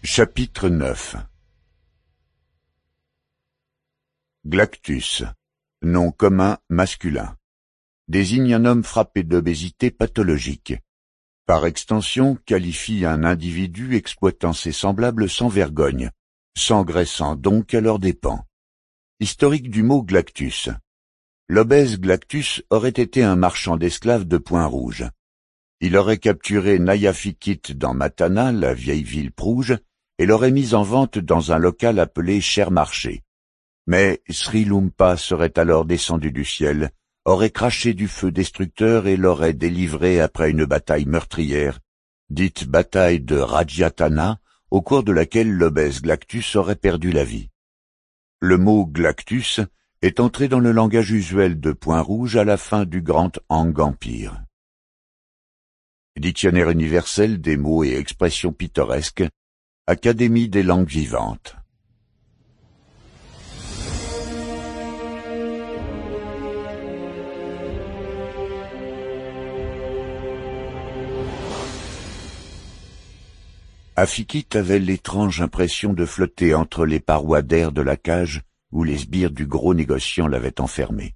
Chapitre 9. Glactus, nom commun masculin, désigne un homme frappé d'obésité pathologique. Par extension, qualifie un individu exploitant ses semblables sans vergogne, s'engraissant donc à leurs dépens. Historique du mot Glactus. L'obèse Glactus aurait été un marchand d'esclaves de Point-Rouge. Il aurait capturé Nayafikit dans Matana, la vieille ville prouge, et l'aurait mise en vente dans un local appelé Cher Marché. Mais Sri Lumpa serait alors descendu du ciel, aurait craché du feu destructeur et l'aurait délivré après une bataille meurtrière, dite bataille de Rajatana, au cours de laquelle l'obèse Glactus aurait perdu la vie. Le mot Glactus est entré dans le langage usuel de Point-Rouge à la fin du Grand Ang Empire. Dictionnaire universel des mots et expressions pittoresques, Académie des langues vivantes. Afikit avait l'étrange impression de flotter entre les parois d'air de la cage où les sbires du gros négociant l'avaient enfermé.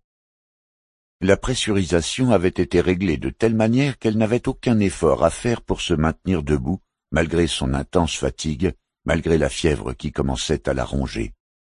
La pressurisation avait été réglée de telle manière qu'elle n'avait aucun effort à faire pour se maintenir debout, malgré son intense fatigue, malgré la fièvre qui commençait à la ronger.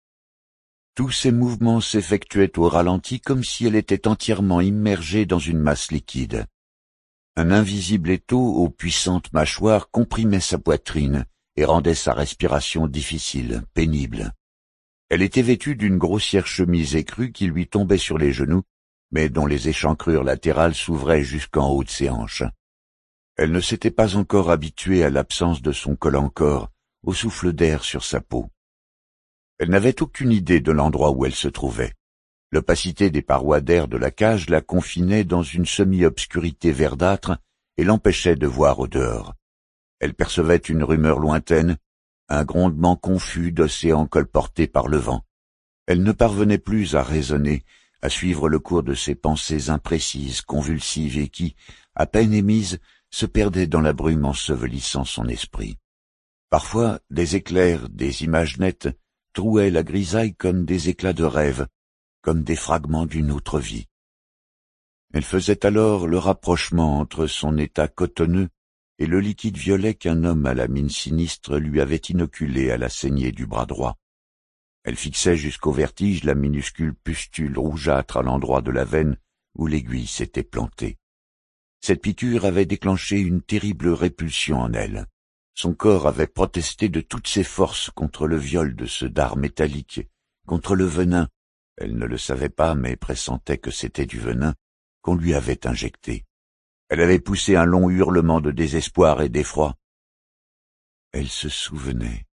Tous ses mouvements s'effectuaient au ralenti comme si elle était entièrement immergée dans une masse liquide. Un invisible étau aux puissantes mâchoires comprimait sa poitrine et rendait sa respiration difficile, pénible. Elle était vêtue d'une grossière chemise écrue qui lui tombait sur les genoux, mais dont les échancrures latérales s'ouvraient jusqu'en haut de ses hanches. Elle ne s'était pas encore habituée à l'absence de son col-en-corps, au souffle d'air sur sa peau. Elle n'avait aucune idée de l'endroit où elle se trouvait. L'opacité des parois d'air de la cage la confinait dans une semi-obscurité verdâtre et l'empêchait de voir au dehors. Elle percevait une rumeur lointaine, un grondement confus d'océans colportés par le vent. Elle ne parvenait plus à raisonner, à suivre le cours de ses pensées imprécises, convulsives et qui, à peine émises, se perdaient dans la brume ensevelissant son esprit. Parfois, des éclairs, des images nettes, trouaient la grisaille comme des éclats de rêve, comme des fragments d'une autre vie. Elle faisait alors le rapprochement entre son état cotonneux et le liquide violet qu'un homme à la mine sinistre lui avait inoculé à la saignée du bras droit. Elle fixait jusqu'au vertige la minuscule pustule rougeâtre à l'endroit de la veine où l'aiguille s'était plantée. Cette piqûre avait déclenché une terrible répulsion en elle. Son corps avait protesté de toutes ses forces contre le viol de ce dard métallique, contre le venin, elle ne le savait pas mais pressentait que c'était du venin, qu'on lui avait injecté. Elle avait poussé un long hurlement de désespoir et d'effroi. Elle se souvenait.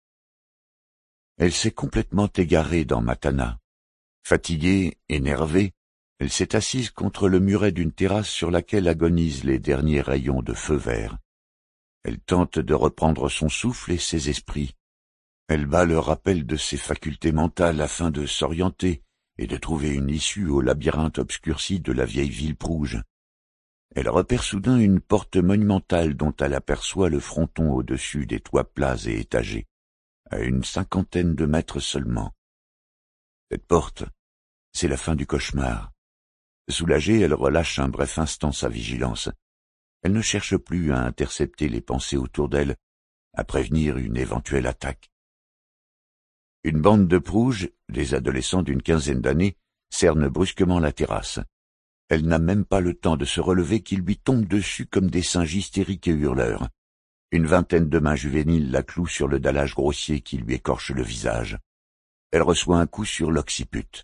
Elle s'est complètement égarée dans Matana. Fatiguée, énervée, elle s'est assise contre le muret d'une terrasse sur laquelle agonisent les derniers rayons de feu vert. Elle tente de reprendre son souffle et ses esprits. Elle bat le rappel de ses facultés mentales afin de s'orienter et de trouver une issue au labyrinthe obscurci de la vieille ville prouge. Elle repère soudain une porte monumentale dont elle aperçoit le fronton au-dessus des toits plats et étagés, à une 50aine de mètres seulement. Cette porte, c'est la fin du cauchemar. Soulagée, elle relâche un bref instant sa vigilance. Elle ne cherche plus à intercepter les pensées autour d'elle, à prévenir une éventuelle attaque. Une bande de prouges, des adolescents d'une quinzaine d'années, cerne brusquement la terrasse. Elle n'a même pas le temps de se relever qu'ils lui tombent dessus comme des singes hystériques et hurleurs. Une vingtaine de mains juvéniles la clouent sur le dallage grossier qui lui écorche le visage. Elle reçoit un coup sur l'occiput.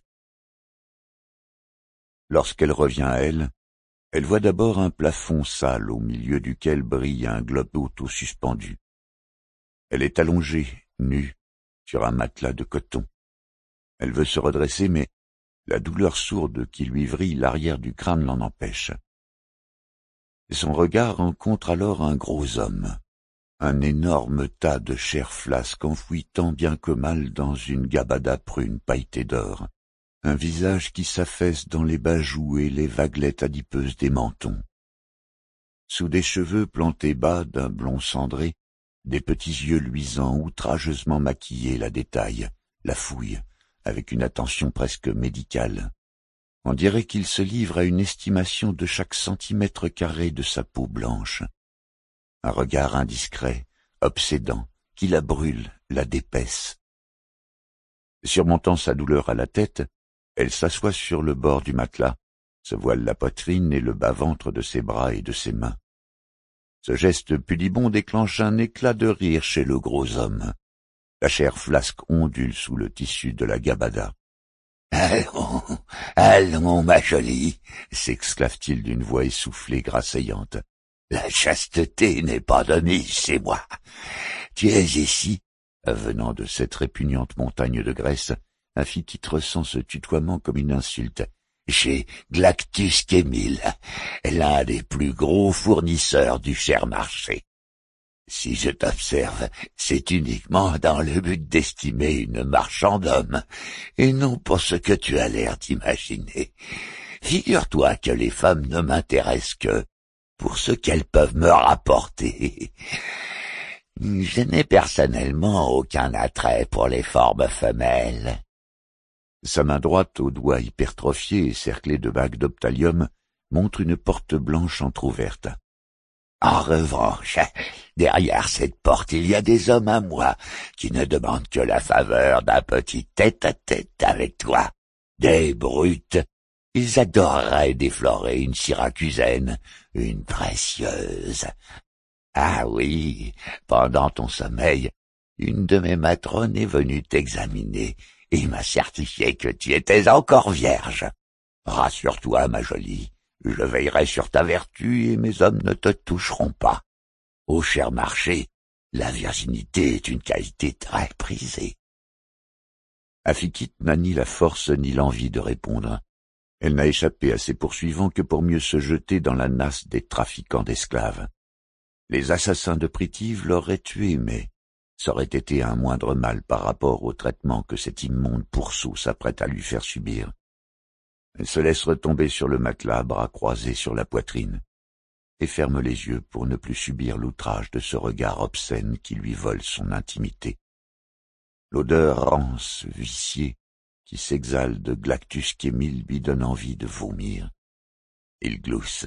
Lorsqu'elle revient à elle, elle voit d'abord un plafond sale au milieu duquel brille un globe auto suspendu. Elle est allongée, nue, sur un matelas de coton. Elle veut se redresser, mais la douleur sourde qui lui vrille l'arrière du crâne l'en empêche. Son regard rencontre alors un gros homme, un énorme tas de chair flasque enfoui tant bien que mal dans une gabada prune pailletée d'or, un visage qui s'affaisse dans les bas joues et les vaguelettes adipeuses des mentons. Sous des cheveux plantés bas d'un blond cendré, Des petits yeux luisants, outrageusement maquillés, la détaillent, la fouillent, avec une attention presque médicale. On dirait qu'il se livre à une estimation de chaque centimètre carré de sa peau blanche. Un regard indiscret, obsédant, qui la brûle, la dépaisse. Surmontant sa douleur à la tête, elle s'assoit sur le bord du matelas, se voile la poitrine et le bas-ventre de ses bras et de ses mains. Ce geste pudibond déclenche un éclat de rire chez le gros homme. La chair flasque ondule sous le tissu de la gabada. « Allons, allons, ma jolie !» s'exclave-t-il d'une voix essoufflée, grasseyante. « La chasteté n'est pas de mise chez moi. Tu es ici. » Venant de cette répugnante montagne de graisse, Aphicite ressent ce tutoiement comme une insulte. « Chez Glactus Kémil, l'un des plus gros fournisseurs du cher marché. Si je t'observe, c'est uniquement dans le but d'estimer une marchande d'hommes, et non pour ce que tu as l'air d'imaginer. Figure-toi que les femmes ne m'intéressent que pour ce qu'elles peuvent me rapporter. Je n'ai personnellement aucun attrait pour les formes femelles. » Sa main droite, aux doigts hypertrophiés et cerclés de bagues d'optalium, montre une porte blanche entr'ouverte. En revanche, derrière cette porte, il y a des hommes à moi qui ne demandent que la faveur d'un petit tête-à-tête avec toi. Des brutes. Ils adoreraient déflorer une syracusaine, une précieuse. Ah oui, pendant ton sommeil, une de mes matrones est venue t'examiner et m'a certifié que tu étais encore vierge. Rassure-toi, ma jolie. Je veillerai sur ta vertu et mes hommes ne te toucheront pas. Au cher marché, la virginité est une qualité très prisée. » Aphicite n'a ni la force ni l'envie de répondre. Elle n'a échappé à ses poursuivants que pour mieux se jeter dans la nasse des trafiquants d'esclaves. Les assassins de Pritive l'auraient tuée, mais ça aurait été un moindre mal par rapport au traitement que cet immonde pourceau s'apprête à lui faire subir. Elle se laisse retomber sur le matelas, bras croisés sur la poitrine, et ferme les yeux pour ne plus subir l'outrage de ce regard obscène qui lui vole son intimité. L'odeur rance, viciée, qui s'exhale de Glactus Kémil lui donne envie de vomir. Il glousse.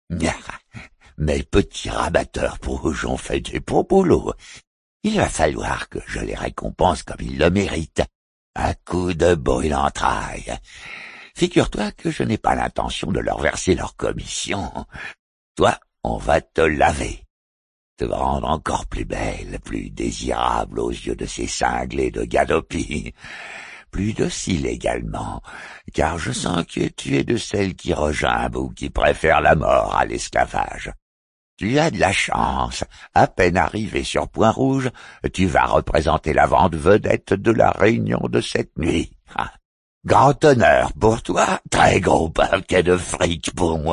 « Mes petits rabatteurs rouges ont fait du beau boulot. Il va falloir que je les récompense comme ils le méritent, à coups de brûle entrailles. Figure-toi que je n'ai pas l'intention de leur verser leur commission. Toi, on va te laver, te rendre encore plus belle, plus désirable aux yeux de ces cinglés de Gadopie, plus docile également, car je sens que tu es de celles qui regimbent ou qui préfèrent la mort à l'esclavage. Tu as de la chance, à peine arrivé sur Point-Rouge, tu vas représenter la vente vedette de la réunion de cette nuit. Grand honneur pour toi, très gros paquet de fric pour moi. »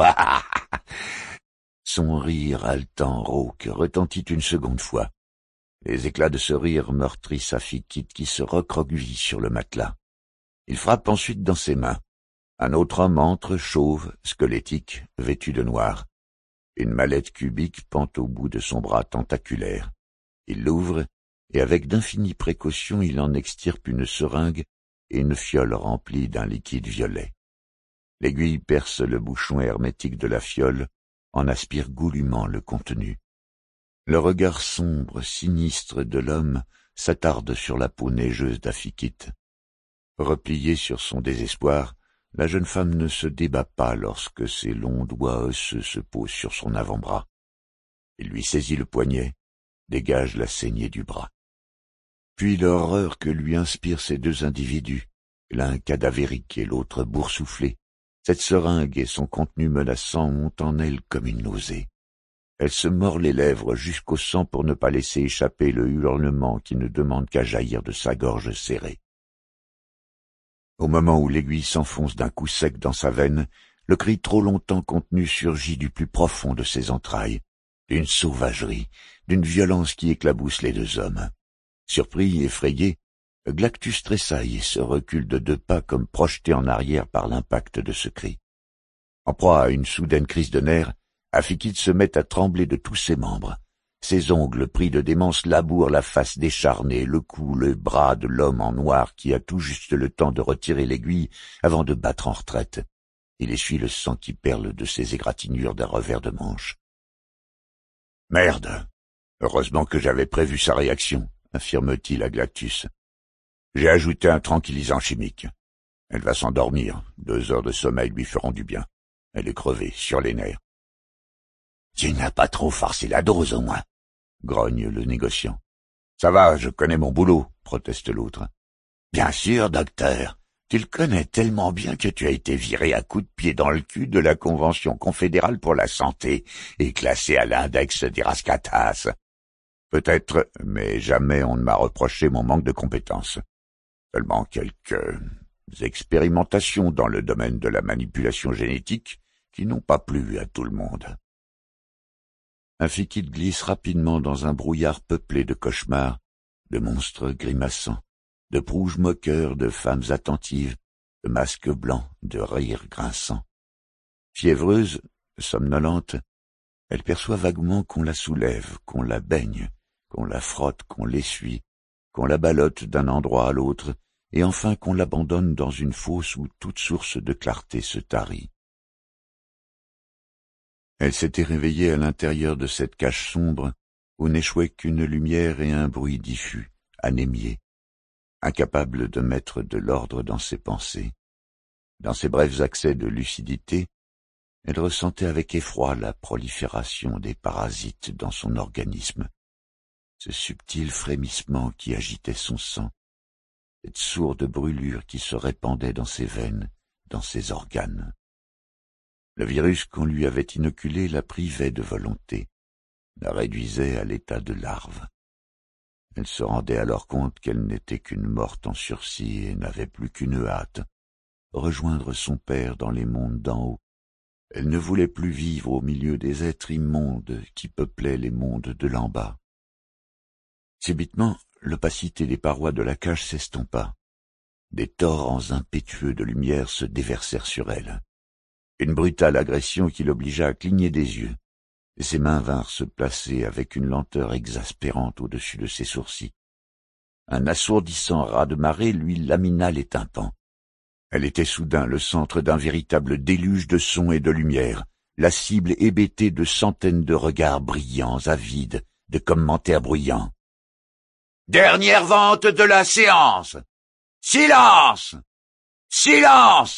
Son rire haletant, rauque, retentit une seconde fois. Les éclats de ce rire meurtrissent Aphicite qui se recroqueville sur le matelas. Il frappe ensuite dans ses mains. Un autre homme entre, chauve, squelettique, vêtu de noir. Une mallette cubique pend au bout de son bras tentaculaire. Il l'ouvre, et avec d'infinies précautions il en extirpe une seringue et une fiole remplie d'un liquide violet. L'aiguille perce le bouchon hermétique de la fiole, en aspire goulûment le contenu. Le regard sombre, sinistre de l'homme s'attarde sur la peau neigeuse d'Aphicite. Repliée sur son désespoir, la jeune femme ne se débat pas lorsque ses longs doigts osseux se posent sur son avant-bras. Il lui saisit le poignet, dégage la saignée du bras. Puis l'horreur que lui inspirent ces deux individus, l'un cadavérique et l'autre boursouflé, cette seringue et son contenu menaçant montent en elle comme une nausée. Elle se mord les lèvres jusqu'au sang pour ne pas laisser échapper le hurlement qui ne demande qu'à jaillir de sa gorge serrée. Au moment où l'aiguille s'enfonce d'un coup sec dans sa veine, le cri trop longtemps contenu surgit du plus profond de ses entrailles, d'une sauvagerie, d'une violence qui éclabousse les deux hommes. Surpris, effrayé, Glactus tressaille et se recule de 2 pas comme projeté en arrière par l'impact de ce cri. En proie à une soudaine crise de nerfs, Aphicite se met à trembler de tous ses membres. Ses ongles pris de démence labourent la face décharnée, le cou, le bras de l'homme en noir qui a tout juste le temps de retirer l'aiguille avant de battre en retraite. Il essuie le sang qui perle de ses égratignures d'un revers de manche. « Merde! Heureusement que j'avais prévu sa réaction, » affirme-t-il à Glactus. « J'ai ajouté un tranquillisant chimique. Elle va s'endormir. 2 heures de sommeil lui feront du bien. Elle est crevée, sur les nerfs. »« Tu n'as pas trop forcé la dose, au moins, » grogne le négociant. « Ça va, je connais mon boulot, » proteste l'autre. « Bien sûr, docteur. Tu le connais tellement bien que tu as été viré à coups de pied dans le cul de la Convention confédérale pour la santé et classé à l'index des rascatas. Peut-être, mais jamais on ne m'a reproché mon manque de compétences. Seulement quelques expérimentations dans le domaine de la manipulation génétique qui n'ont pas plu à tout le monde. » Afikid glisse rapidement dans un brouillard peuplé de cauchemars, de monstres grimaçants, de prouges moqueurs, de femmes attentives, de masques blancs, de rires grinçants. Fiévreuse, somnolente, elle perçoit vaguement qu'on la soulève, qu'on la baigne, qu'on la frotte, qu'on l'essuie, qu'on la ballotte d'un endroit à l'autre, et enfin qu'on l'abandonne dans une fosse où toute source de clarté se tarit. Elle s'était réveillée à l'intérieur de cette cage sombre où n'échouaient qu'une lumière et un bruit diffus, anémié, incapable de mettre de l'ordre dans ses pensées. Dans ses brefs accès de lucidité, elle ressentait avec effroi la prolifération des parasites dans son organisme, ce subtil frémissement qui agitait son sang, cette sourde brûlure qui se répandait dans ses veines, dans ses organes. Le virus qu'on lui avait inoculé la privait de volonté, la réduisait à l'état de larve. Elle se rendait alors compte qu'elle n'était qu'une morte en sursis et n'avait plus qu'une hâte, rejoindre son père dans les mondes d'en haut. Elle ne voulait plus vivre au milieu des êtres immondes qui peuplaient les mondes de l'en bas. Subitement, l'opacité des parois de la cage s'estompa. Des torrents impétueux de lumière se déversèrent sur elle. Une brutale agression qui l'obligea à cligner des yeux, et ses mains vinrent se placer avec une lenteur exaspérante au-dessus de ses sourcils. Un assourdissant raz-de-marée lui lamina les tympans. Elle était soudain le centre d'un véritable déluge de sons et de lumière, la cible hébétée de centaines de regards brillants, avides, de commentaires bruyants. « Dernière vente de la séance! Silence! Silence !»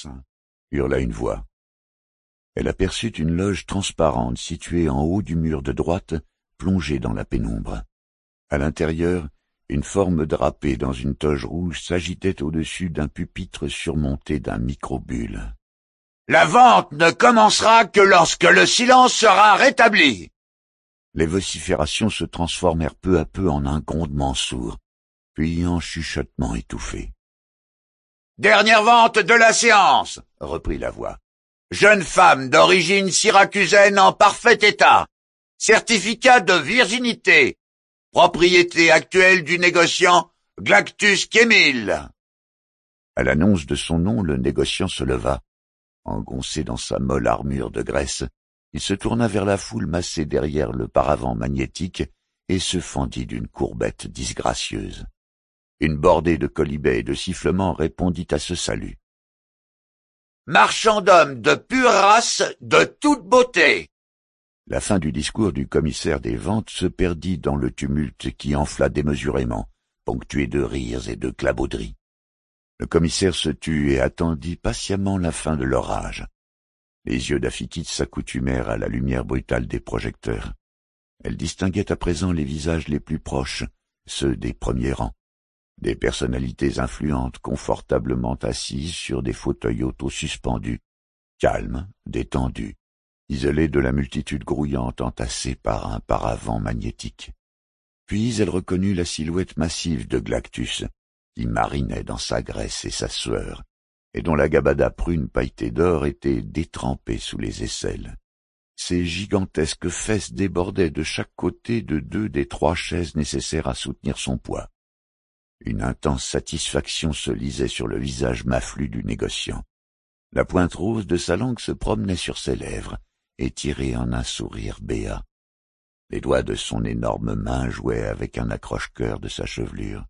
hurla une voix. Elle aperçut une loge transparente située en haut du mur de droite, plongée dans la pénombre. À l'intérieur, une forme drapée dans une toge rouge s'agitait au-dessus d'un pupitre surmonté d'un microbule. « La vente ne commencera que lorsque le silence sera rétabli !» Les vociférations se transformèrent peu à peu en un grondement sourd, puis en chuchotement étouffé. « Dernière vente de la séance !» reprit la voix. « Jeune femme d'origine syracusaine en parfait état. Certificat de virginité. Propriété actuelle du négociant Glactus Kémil. » À l'annonce de son nom, le négociant se leva. Engoncé dans sa molle armure de graisse, il se tourna vers la foule massée derrière le paravent magnétique et se fendit d'une courbette disgracieuse. Une bordée de quolibets et de sifflements répondit à ce salut. « Marchand d'hommes de pure race, de toute beauté !» La fin du discours du commissaire des ventes se perdit dans le tumulte qui enfla démesurément, ponctué de rires et de clabauderies. Le commissaire se tut et attendit patiemment la fin de l'orage. Les yeux d'Afikid s'accoutumèrent à la lumière brutale des projecteurs. Elle distinguait à présent les visages les plus proches, ceux des premiers rangs. Des personnalités influentes confortablement assises sur des fauteuils auto-suspendus, calmes, détendus, isolés de la multitude grouillante entassée par un paravent magnétique. Puis elle reconnut la silhouette massive de Glactus, qui marinait dans sa graisse et sa sueur, et dont la gabada prune pailletée d'or était détrempée sous les aisselles. Ses gigantesques fesses débordaient de chaque côté de 2 des 3 chaises nécessaires à soutenir son poids. Une intense satisfaction se lisait sur le visage maflu du négociant. La pointe rose de sa langue se promenait sur ses lèvres, étirée en un sourire béat. Les doigts de son énorme main jouaient avec un accroche-cœur de sa chevelure.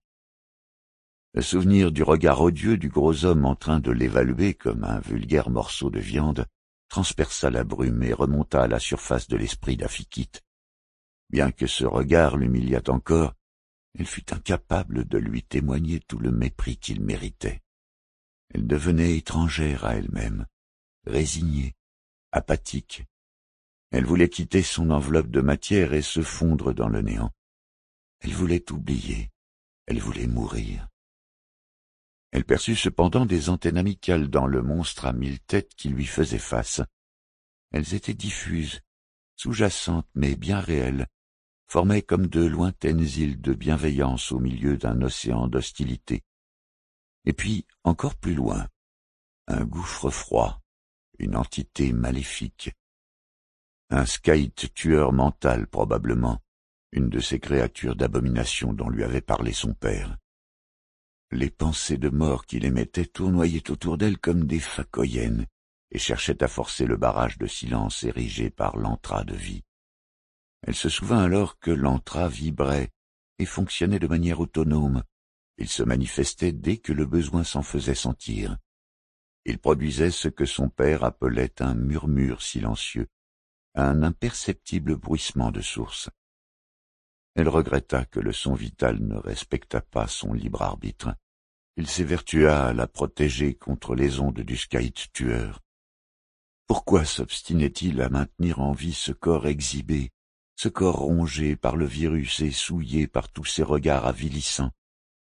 Le souvenir du regard odieux du gros homme en train de l'évaluer comme un vulgaire morceau de viande transperça la brume et remonta à la surface de l'esprit d'Afikit. Bien que ce regard l'humiliât encore, elle fut incapable de lui témoigner tout le mépris qu'il méritait. Elle devenait étrangère à elle-même, résignée, apathique. Elle voulait quitter son enveloppe de matière et se fondre dans le néant. Elle voulait oublier, elle voulait mourir. Elle perçut cependant des antennes amicales dans le monstre à 1000 têtes qui lui faisait face. Elles étaient diffuses, sous-jacentes mais bien réelles, formaient comme de lointaines îles de bienveillance au milieu d'un océan d'hostilité. Et puis, encore plus loin, un gouffre froid, une entité maléfique. Un skate tueur mental probablement, une de ces créatures d'abomination dont lui avait parlé son père. Les pensées de mort qu'il émettait tournoyaient autour d'elle comme des phacoïennes et cherchaient à forcer le barrage de silence érigé par l'antra de vie. Elle se souvint alors que l'antra vibrait et fonctionnait de manière autonome. Il se manifestait dès que le besoin s'en faisait sentir. Il produisait ce que son père appelait un murmure silencieux, un imperceptible bruissement de source. Elle regretta que le son vital ne respectât pas son libre arbitre. Il s'évertua à la protéger contre les ondes du skate tueur. Pourquoi s'obstinait-il à maintenir en vie ce corps exhibé, ce corps rongé par le virus et souillé par tous ces regards avilissants?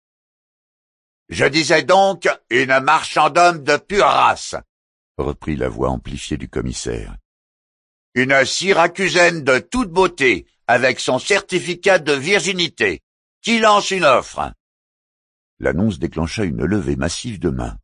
Je disais donc une marchandome de pure race, reprit la voix amplifiée du commissaire. Une syracusaine de toute beauté, avec son certificat de virginité, qui lance une offre. L'annonce déclencha une levée massive de mains.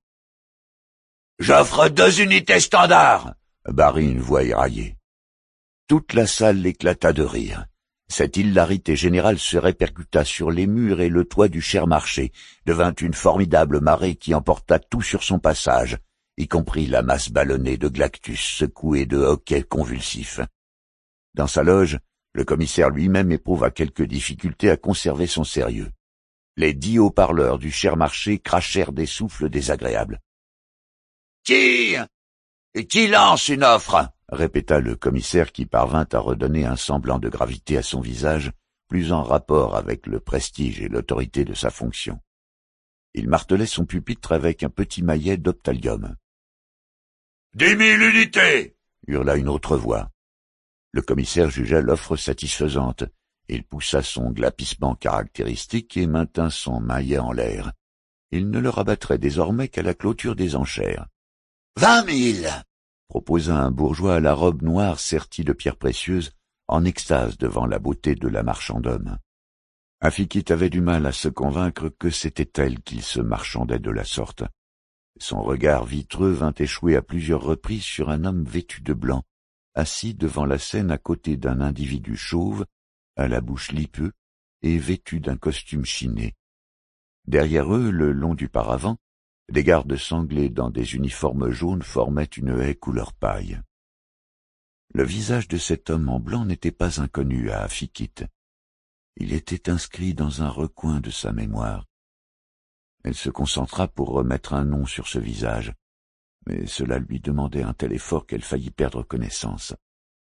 J'offre 2 unités standards, barrit une voix éraillée. Toute la salle éclata de rire. Cette hilarité générale se répercuta sur les murs et le toit du cher marché, devint une formidable marée qui emporta tout sur son passage, y compris la masse ballonnée de Glactus secouée de hoquets convulsifs. Dans sa loge, le commissaire lui-même éprouva quelques difficultés à conserver son sérieux. Les 10 haut-parleurs du cher marché crachèrent des souffles désagréables. « Qui lance une offre ?» répéta le commissaire qui parvint à redonner un semblant de gravité à son visage, plus en rapport avec le prestige et l'autorité de sa fonction. Il martelait son pupitre avec un petit maillet d'optalium. « 10 000 unités !» hurla une autre voix. Le commissaire jugea l'offre satisfaisante. Il poussa son glapissement caractéristique et maintint son maillet en l'air. Il ne le rabattrait désormais qu'à la clôture des enchères. « 20 000 !» proposa un bourgeois à la robe noire sertie de pierres précieuses, en extase devant la beauté de la marchandome. Afikit avait du mal à se convaincre que c'était elle qu'il se marchandait de la sorte. Son regard vitreux vint échouer à plusieurs reprises sur un homme vêtu de blanc, assis devant la scène à côté d'un individu chauve, à la bouche lipeuse et vêtu d'un costume chiné. Derrière eux, le long du paravent, des gardes sanglés dans des uniformes jaunes formaient une haie couleur paille. Le visage de cet homme en blanc n'était pas inconnu à Afikit. Il était inscrit dans un recoin de sa mémoire. Elle se concentra pour remettre un nom sur ce visage, mais cela lui demandait un tel effort qu'elle faillit perdre connaissance.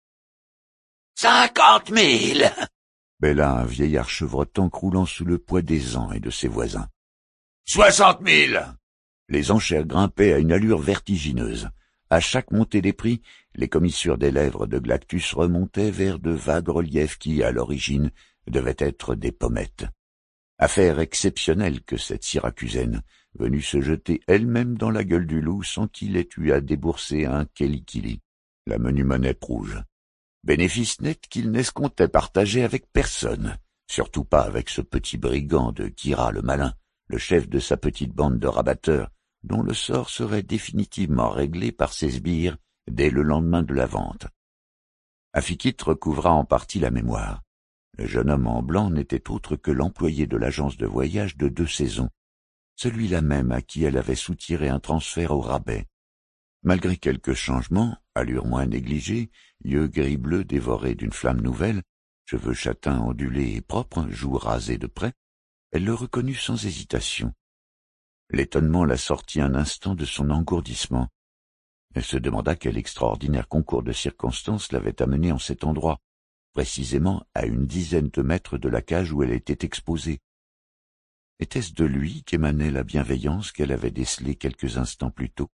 50 000 bêla un vieillard chevrotant croulant sous le poids des ans et de ses voisins. 60 000 Les enchères grimpaient à une allure vertigineuse. À chaque montée des prix, les commissures des lèvres de Glactus remontaient vers de vagues reliefs qui, à l'origine, devaient être des pommettes. Affaire exceptionnelle que cette syracusaine, venue se jeter elle-même dans la gueule du loup sans qu'il ait eu à débourser un kelikili, la menue monnaie rouge. Bénéfice net qu'il n'escomptait partager avec personne, surtout pas avec ce petit brigand de Kira le malin, le chef de sa petite bande de rabatteurs, dont le sort serait définitivement réglé par ses sbires dès le lendemain de la vente. Afikit recouvra en partie la mémoire. Le jeune homme en blanc n'était autre que l'employé de l'agence de voyage de 2 saisons, celui-là même à qui elle avait soutiré un transfert au rabais. Malgré quelques changements, allure moins négligée, yeux gris-bleu dévorés d'une flamme nouvelle, cheveux châtains ondulés et propres, joues rasées de près, elle le reconnut sans hésitation. L'étonnement la sortit un instant de son engourdissement. Elle se demanda quel extraordinaire concours de circonstances l'avait amenée en cet endroit, précisément à une dizaine de mètres de la cage où elle était exposée. Était-ce de lui qu'émanait la bienveillance qu'elle avait décelée quelques instants plus tôt?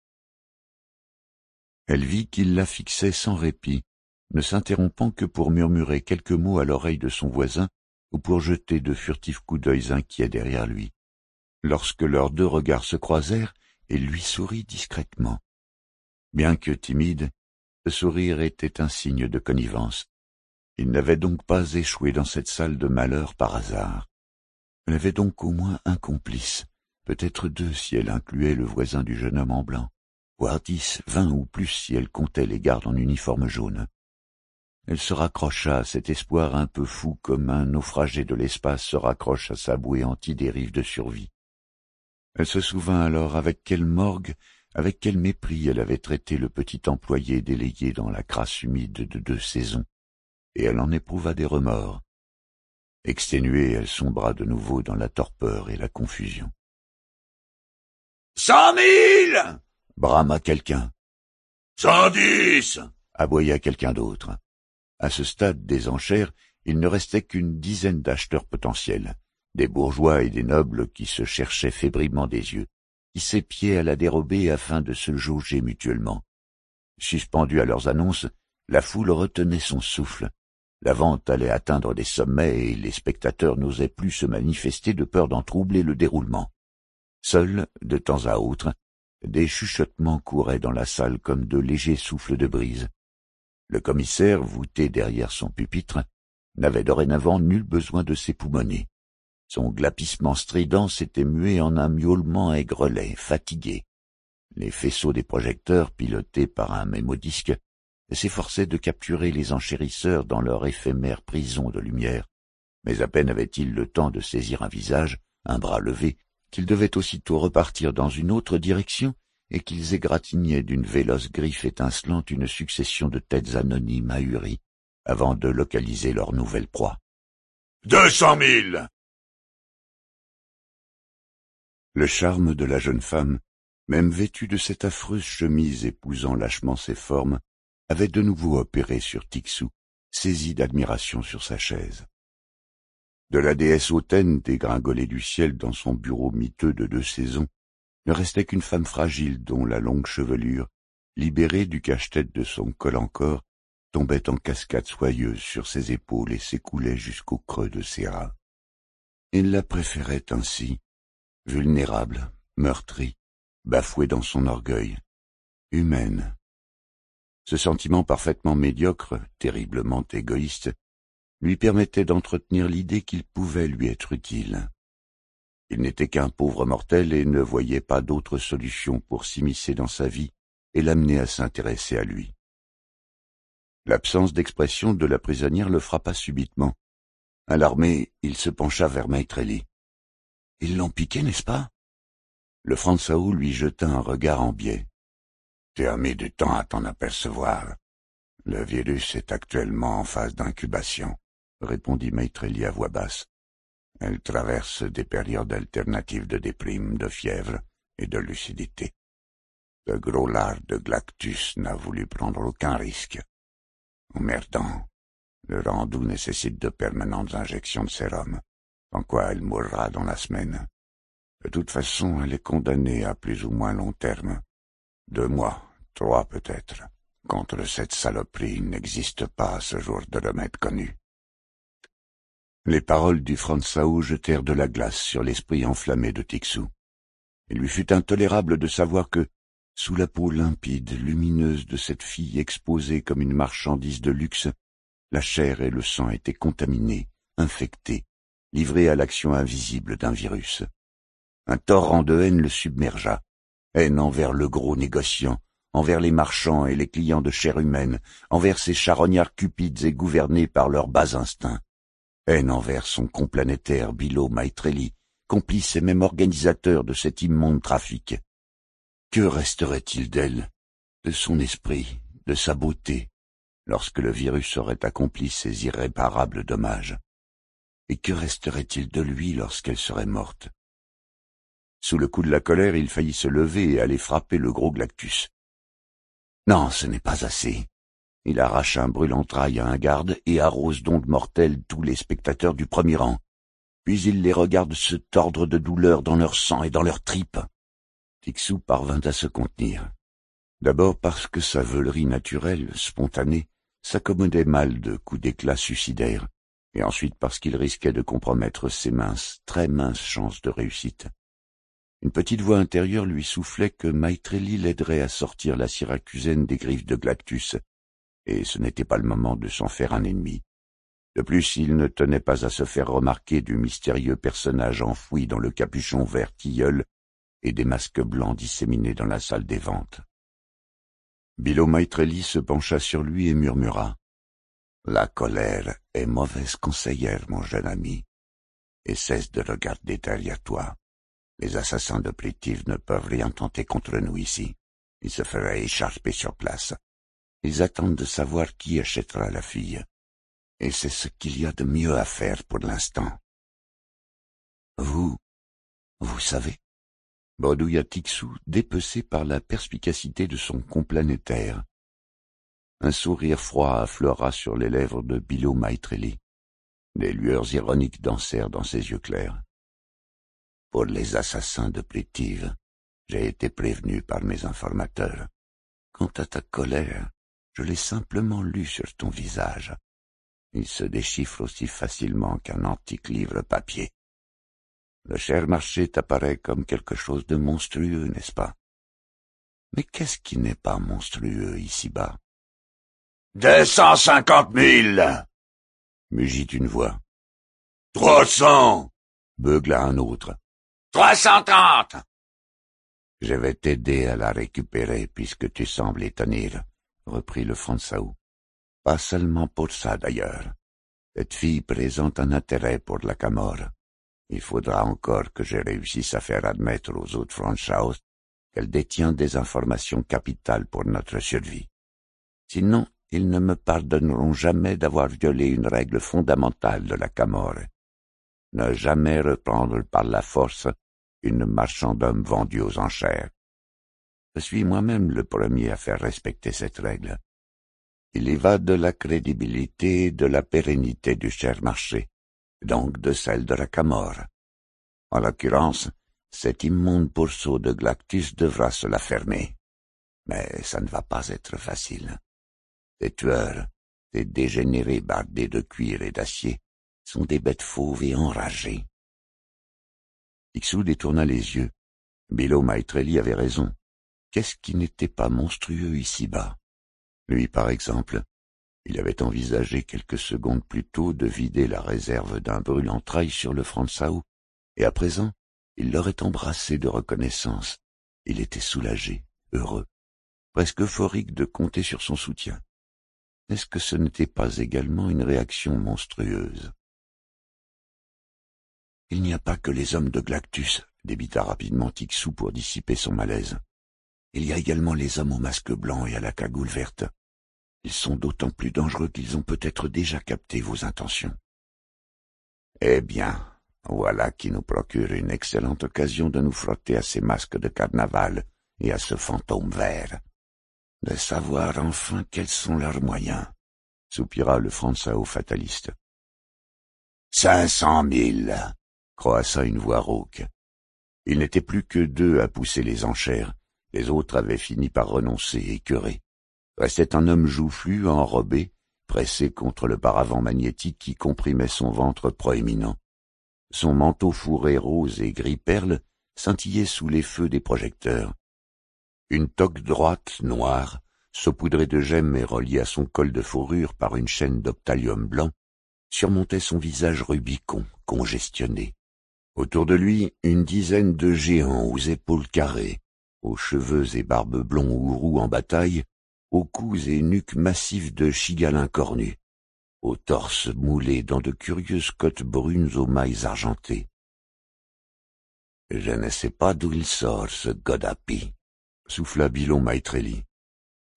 Elle vit qu'il la fixait sans répit, ne s'interrompant que pour murmurer quelques mots à l'oreille de son voisin ou pour jeter de furtifs coups d'œil inquiets derrière lui. Lorsque leurs deux regards se croisèrent, il lui sourit discrètement. Bien que timide, ce sourire était un signe de connivence. Il n'avait donc pas échoué dans cette salle de malheur par hasard. Elle avait donc au moins un complice, peut-être deux si elle incluait le voisin du jeune homme en blanc, voire 10, 20 ou plus si elle comptait les gardes en uniforme jaune. Elle se raccrocha à cet espoir un peu fou comme un naufragé de l'espace se raccroche à sa bouée anti-dérive de survie. Elle se souvint alors avec quelle morgue, avec quel mépris elle avait traité le petit employé délayé dans la crasse humide de 2 saisons, et elle en éprouva des remords. Exténuée, elle sombra de nouveau dans la torpeur et la confusion. 100 000 brama quelqu'un. 110 aboya quelqu'un d'autre. À ce stade des enchères, il ne restait qu'une dizaine d'acheteurs potentiels, des bourgeois et des nobles qui se cherchaient fébrilement des yeux, qui s'épiaient à la dérobée afin de se jauger mutuellement. Suspendue à leurs annonces, la foule retenait son souffle. La vente allait atteindre des sommets et les spectateurs n'osaient plus se manifester de peur d'en troubler le déroulement. Seuls, de temps à autre, des chuchotements couraient dans la salle comme de légers souffles de brise. Le commissaire, voûté derrière son pupitre, n'avait dorénavant nul besoin de s'époumoner. Son glapissement strident s'était mué en un miaulement aigrelet, fatigué. Les faisceaux des projecteurs, pilotés par un mémodisque, s'efforçaient de capturer les enchérisseurs dans leur éphémère prison de lumière, mais à peine avaient-ils le temps de saisir un visage, un bras levé, qu'ils devaient aussitôt repartir dans une autre direction et qu'ils égratignaient d'une véloce griffe étincelante une succession de têtes anonymes ahuries, avant de localiser leur nouvelle proie. 200 000 Le charme de la jeune femme, même vêtue de cette affreuse chemise épousant lâchement ses formes, avait de nouveau opéré sur Tixou, saisi d'admiration sur sa chaise. De la déesse hautaine dégringolée du ciel dans son bureau miteux de 2 saisons, ne restait qu'une femme fragile dont la longue chevelure, libérée du cache-tête de son col encore, tombait en cascade soyeuse sur ses épaules et s'écoulait jusqu'au creux de ses reins. Il la préférait ainsi, vulnérable, meurtrie, bafouée dans son orgueil, humaine. Ce sentiment parfaitement médiocre, terriblement égoïste, lui permettait d'entretenir l'idée qu'il pouvait lui être utile. Il n'était qu'un pauvre mortel et ne voyait pas d'autre solution pour s'immiscer dans sa vie et l'amener à s'intéresser à lui. L'absence d'expression de la prisonnière le frappa subitement. Alarmé, il se pencha vers Maître-Élie. « Ils l'ont piqué, n'est-ce pas ?» Le Franzau lui jeta un regard en biais. « Tu as mis du temps à t'en apercevoir. Le virus est actuellement en phase d'incubation, » répondit Maître-Élie à voix basse. Elle traverse des périodes alternatives de déprime, de fièvre et de lucidité. Le gros lard de Galactus n'a voulu prendre aucun risque. Emmerdant, le rendez-vous nécessite de permanentes injections de sérum, en quoi elle mourra dans la semaine. De toute façon, elle est condamnée à plus ou moins long terme. 2 mois, 3 peut-être. Contre cette saloperie, il n'existe pas à ce jour de remède connu. Les paroles du Franzau jetèrent de la glace sur l'esprit enflammé de Tixou. Il lui fut intolérable de savoir que, sous la peau limpide, lumineuse de cette fille exposée comme une marchandise de luxe, la chair et le sang étaient contaminés, infectés, livrés à l'action invisible d'un virus. Un torrent de haine le submergea, haine envers le gros négociant, envers les marchands et les clients de chair humaine, envers ces charognards cupides et gouvernés par leurs bas instincts. Haine envers son complanétaire Bilo Maître-Élie, complice et même organisateur de cet immonde trafic. Que resterait-il d'elle, de son esprit, de sa beauté, lorsque le virus aurait accompli ses irréparables dommages. Et que resterait-il de lui lorsqu'elle serait morte? Sous le coup de la colère, il faillit se lever et aller frapper le gros Glactus. Non, ce n'est pas assez. Il arrache un brûle-entrailles à un garde et arrose d'ondes mortelles tous les spectateurs du premier rang. Puis il les regarde se tordre de douleur dans leur sang et dans leurs tripes. Tixou parvint à se contenir. D'abord parce que sa veulerie naturelle, spontanée, s'accommodait mal de coups d'éclat suicidaires, et ensuite parce qu'il risquait de compromettre ses minces, très minces chances de réussite. Une petite voix intérieure lui soufflait que Maîtrelli l'aiderait à sortir la Syracusaine des griffes de Glactus, et ce n'était pas le moment de s'en faire un ennemi. De plus, il ne tenait pas à se faire remarquer du mystérieux personnage enfoui dans le capuchon vert tilleul et des masques blancs disséminés dans la salle des ventes. Bilo Maîtrelli se pencha sur lui et murmura « La colère est mauvaise conseillère, mon jeune ami, et cesse de regarder derrière toi. Les assassins de Plétive ne peuvent rien tenter contre nous ici. Ils se feraient écharper sur place. Ils attendent de savoir qui achètera la fille. Et c'est ce qu'il y a de mieux à faire pour l'instant. » Vous savez, bredouilla Tixou, dépecé par la perspicacité de son complanétaire. Un sourire froid affleura sur les lèvres de Bilo Maîtrelli. Des lueurs ironiques dansèrent dans ses yeux clairs. Pour les assassins de Plétive, j'ai été prévenu par mes informateurs. Quant à ta colère, je l'ai simplement lue sur ton visage. Il se déchiffre aussi facilement qu'un antique livre papier. Le cher marché t'apparaît comme quelque chose de monstrueux, n'est-ce pas? Mais qu'est-ce qui n'est pas monstrueux ici-bas? 250 000 mugit une voix. 300 beugla un autre. 330 Je vais t'aider à la récupérer puisque tu sembles y tenir, reprit le Fransaou. Pas seulement pour ça d'ailleurs. Cette fille présente un intérêt pour la Camorre. Il faudra encore que je réussisse à faire admettre aux autres Franchaos qu'elle détient des informations capitales pour notre survie. Sinon, ils ne me pardonneront jamais d'avoir violé une règle fondamentale de la Camorre. Ne jamais reprendre par la force une marchande d'hommes vendue aux enchères. Je suis moi-même le premier à faire respecter cette règle. Il y va de la crédibilité et de la pérennité du cher marché, donc de celle de la Camorre. En l'occurrence, cet immonde pourceau de Glactus devra se la fermer. Mais ça ne va pas être facile. Ces tueurs, ces dégénérés bardés de cuir et d'acier, sont des bêtes fauves et enragées. Tixou détourna les yeux. Bilo Maîtrelli avait raison. Qu'est-ce qui n'était pas monstrueux ici-bas? Lui, par exemple, il avait envisagé quelques secondes plus tôt de vider la réserve d'un brûle-entrailles sur le Fransaou, et à présent, il l'aurait embrassé de reconnaissance. Il était soulagé, heureux, presque euphorique de compter sur son soutien. Est-ce que ce n'était pas également une réaction monstrueuse? Il n'y a pas que les hommes de Glactus, débita rapidement Tixou pour dissiper son malaise. Il y a également les hommes au masque blanc et à la cagoule verte. Ils sont d'autant plus dangereux qu'ils ont peut-être déjà capté vos intentions. Eh bien, voilà qui nous procure une excellente occasion de nous frotter à ces masques de carnaval et à ce fantôme vert. De savoir enfin quels sont leurs moyens, soupira le Fransaou fataliste. 500 000 croassa une voix rauque. Il n'était plus que deux à pousser les enchères. Les autres avaient fini par renoncer, écœurés. Restait un homme joufflu, enrobé, pressé contre le paravent magnétique qui comprimait son ventre proéminent. Son manteau fourré rose et gris perle scintillait sous les feux des projecteurs. Une toque droite, noire, saupoudrée de gemmes et reliée à son col de fourrure par une chaîne d'optalium blanc, surmontait son visage rubicond, congestionné. Autour de lui, une dizaine de géants aux épaules carrées, aux cheveux et barbes blonds ou roux en bataille, aux coups et nuques massifs de chigalins cornus, aux torses moulés dans de curieuses côtes brunes aux mailles argentées. « Je ne sais pas d'où il sort, ce Godapi » souffla Bilo Maîtrelli.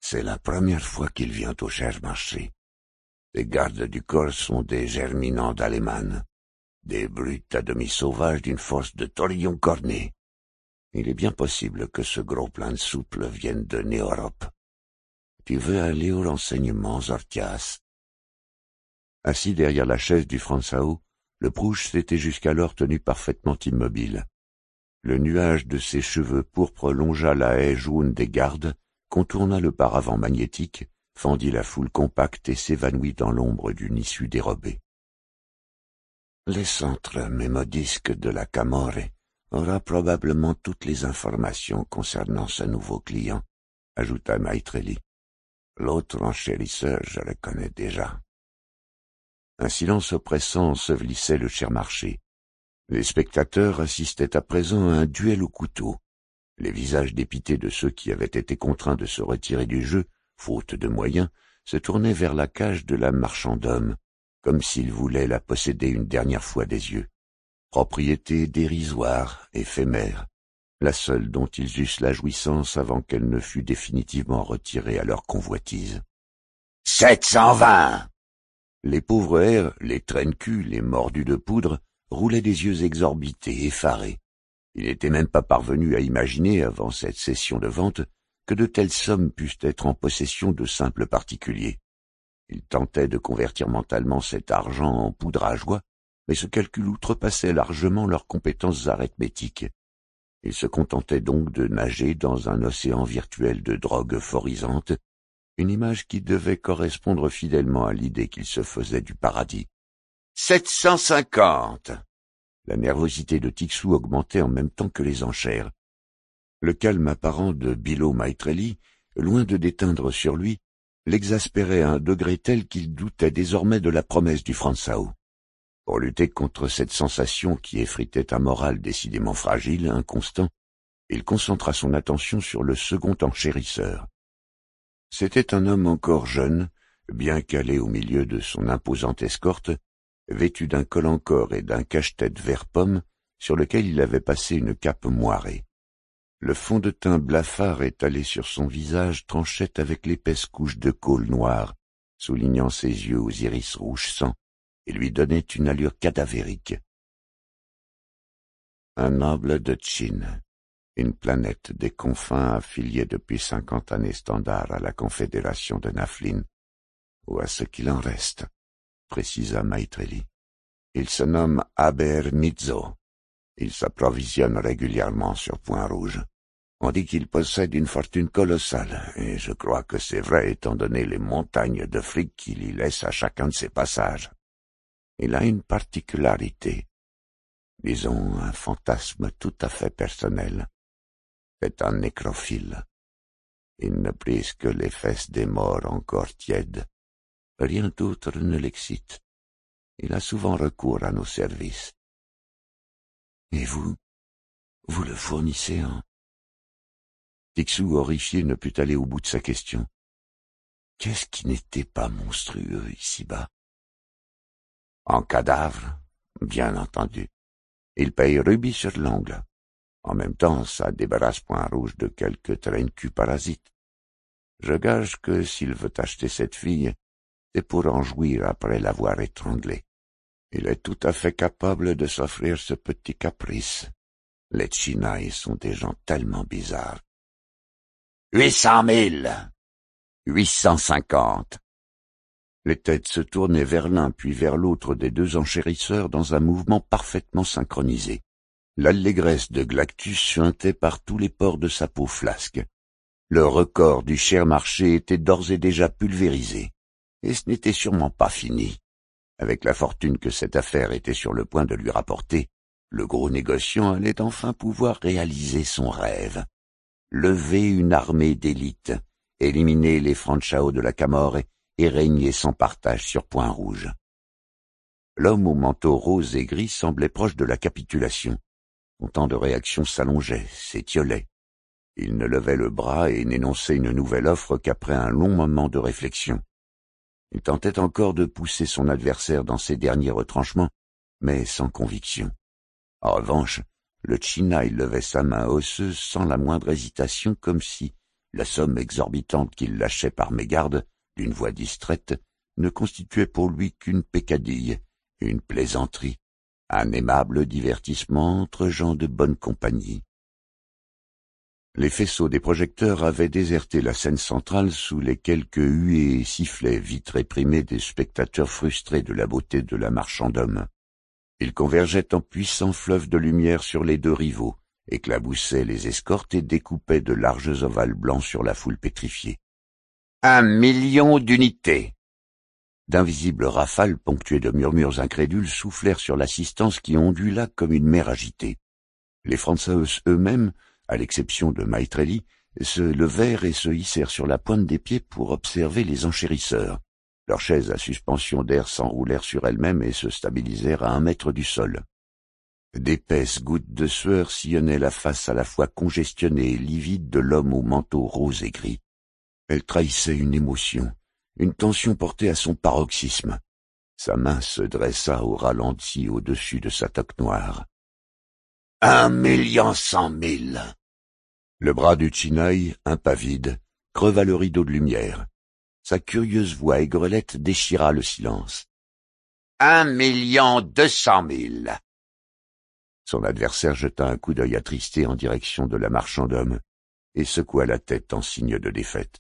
C'est la première fois qu'il vient au Cher-Marché. Les gardes du corps sont des germinants d'Allemagne, des brutes à demi sauvages d'une force de taurillons cornés. Il est bien possible que ce gros plein de souple vienne de Néorope. Tu veux aller au renseignement, Zortias? Assis derrière la chaise du Franzao, le Prouche s'était jusqu'alors tenu parfaitement immobile. Le nuage de ses cheveux pourpres longea la haie jaune des gardes, contourna le paravent magnétique, fendit la foule compacte et s'évanouit dans l'ombre d'une issue dérobée. Le centre mémodisque de la Camorre aura probablement toutes les informations concernant ce nouveau client, ajouta Maitrelli. L'autre enchérisseur, je le connais déjà. Un silence oppressant ensevelissait le Cher-Marché. Les spectateurs assistaient à présent à un duel au couteau. Les visages dépités de ceux qui avaient été contraints de se retirer du jeu, faute de moyens, se tournaient vers la cage de la marchandome, comme s'ils voulaient la posséder une dernière fois des yeux. Propriété dérisoire, éphémère, la seule dont ils eussent la jouissance avant qu'elle ne fût définitivement retirée à leur convoitise. 720! Les pauvres hères, les traîne-culs, les mordus de poudre, roulaient des yeux exorbités, effarés. Il n'était même pas parvenu à imaginer, avant cette session de vente, que de telles sommes pussent être en possession de simples particuliers. Ils tentaient de convertir mentalement cet argent en poudre à joie, mais ce calcul outrepassait largement leurs compétences arithmétiques. Ils se contentaient donc de nager dans un océan virtuel de drogues euphorisante, une image qui devait correspondre fidèlement à l'idée qu'ils se faisaient du paradis. 750! La nervosité de Tixou augmentait en même temps que les enchères. Le calme apparent de Bilo Maitrelli, loin de déteindre sur lui, l'exaspérait à un degré tel qu'il doutait désormais de la promesse du Franzao. Pour lutter contre cette sensation qui effritait un moral décidément fragile, inconstant, il concentra son attention sur le second enchérisseur. C'était un homme encore jeune, bien calé au milieu de son imposante escorte, vêtu d'un col en corps et d'un cache-tête vert pomme, sur lequel il avait passé une cape moirée. Le fond de teint blafard étalé sur son visage tranchait avec l'épaisse couche de colle noire, soulignant ses yeux aux iris rouge sang, et lui donnait une allure cadavérique. Un noble de Chine, une planète des confins affiliée depuis 50 années standard à la confédération de Naflin, ou à ce qu'il en reste, précisa Maitrelli. Il se nomme Aber Mizzo. Il s'approvisionne régulièrement sur Point Rouge. On dit qu'il possède une fortune colossale, et je crois que c'est vrai étant donné les montagnes de fric qu'il y laisse à chacun de ses passages. Il a une particularité, disons un fantasme tout à fait personnel. C'est un nécrophile. Il ne brise que les fesses des morts encore tièdes. Rien d'autre ne l'excite. Il a souvent recours à nos services. Et vous le fournissez en... Tixou, horrifié, ne put aller au bout de sa question. Qu'est-ce qui n'était pas monstrueux ici-bas? En cadavre, bien entendu. Il paye rubis sur l'ongle. En même temps, ça débarrasse Point Rouge de quelques traîne-cul parasites. Je gage que s'il veut acheter cette fille, c'est pour en jouir après l'avoir étranglée. Il est tout à fait capable de s'offrir ce petit caprice. Les Chinaïs sont des gens tellement bizarres. 800 000! 850. Les têtes se tournaient vers l'un puis vers l'autre des deux enchérisseurs dans un mouvement parfaitement synchronisé. L'allégresse de Glactus suintait par tous les pores de sa peau flasque. Le record du Cher-Marché était d'ores et déjà pulvérisé. Et ce n'était sûrement pas fini. Avec la fortune que cette affaire était sur le point de lui rapporter, le gros négociant allait enfin pouvoir réaliser son rêve. Lever une armée d'élite, éliminer les Franchao de la Camorre et régner sans partage sur Point Rouge. L'homme au manteau rose et gris semblait proche de la capitulation. Son temps de réaction s'allongeait, s'étiolait. Il ne levait le bras et n'énonçait une nouvelle offre qu'après un long moment de réflexion. Il tentait encore de pousser son adversaire dans ses derniers retranchements, mais sans conviction. En revanche, le Chinaï levait sa main osseuse sans la moindre hésitation, comme si, La somme exorbitante qu'il lâchait par mégarde, d'une voix distraite, ne constituait pour lui qu'une peccadille, une plaisanterie, un aimable divertissement entre gens de bonne compagnie. Les faisceaux des projecteurs avaient déserté la scène centrale sous les quelques huées et sifflets vite réprimés des spectateurs frustrés de la beauté de la marchandome. Ils convergeaient en puissants fleuves de lumière sur les deux rivaux, éclaboussaient les escortes et découpaient de larges ovales blancs sur la foule pétrifiée. 1 million d'unités. D'invisibles rafales ponctuées de murmures incrédules soufflèrent sur l'assistance qui ondula comme une mer agitée. Les Franzhaus eux-mêmes, à l'exception de Maîtrelli, se levèrent et se hissèrent sur la pointe des pieds pour observer les enchérisseurs. Leurs chaises à suspension d'air s'enroulèrent sur elles-mêmes et se stabilisèrent à 1 mètre du sol. D'épaisses gouttes de sueur sillonnaient la face à la fois congestionnée et livide de l'homme au manteau rose et gris. Elle trahissait une émotion, une tension portée à son paroxysme. Sa main se dressa au ralenti au-dessus de sa toque noire. 1,1 million. Le bras du Chinaï, un pas vide, creva le rideau de lumière. Sa curieuse voix aigrelette déchira le silence. 1,2 million. Son adversaire jeta un coup d'œil attristé en direction de la marchandome et secoua la tête en signe de défaite.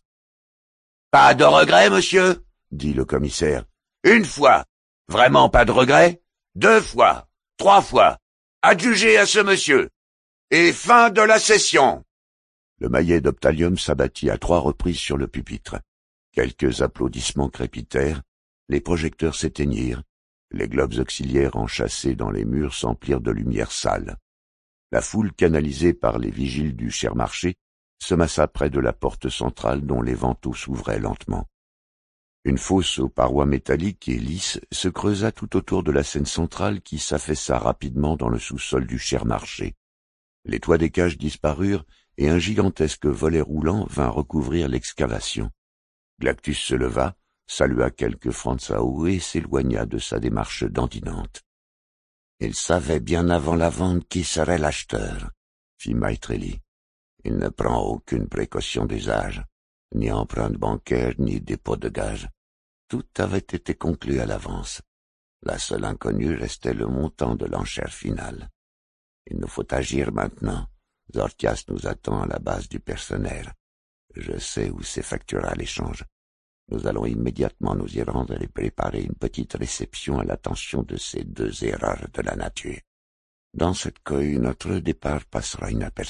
« Pas de regret, monsieur ?» dit le commissaire. « 1 fois. Vraiment pas de regret? 2 fois. 3 fois. Adjugé à ce monsieur. Et fin de la session. » Le maillet d'Optalium s'abattit à 3 reprises sur le pupitre. Quelques applaudissements crépitèrent, les projecteurs s'éteignirent, les globes auxiliaires enchâssés dans les murs s'emplirent de lumière sale. La foule canalisée par les vigiles du cher marché se massa près de la porte centrale dont les vantaux s'ouvraient lentement. Une fosse aux parois métalliques et lisses se creusa tout autour de la scène centrale qui s'affaissa rapidement dans le sous-sol du cher marché. Les toits des cages disparurent et un gigantesque volet roulant vint recouvrir l'excavation. Glactus se leva, salua quelques Franzhau et s'éloigna de sa démarche dandinante. « Il savait bien avant la vente qui serait l'acheteur, » fit Maîtrelli. « Il ne prend aucune précaution d'usage, ni empreinte bancaire, ni dépôt de gage. Tout avait été conclu à l'avance. La seule inconnue restait le montant de l'enchère finale. Il nous faut agir maintenant. Zortias nous attend à la base du personnel. Je sais où s'effectuera l'échange. Nous allons immédiatement nous y rendre et préparer une petite réception à l'attention de ces 2 erreurs de la nature. Dans cette cohue, notre départ passera inaperçu. »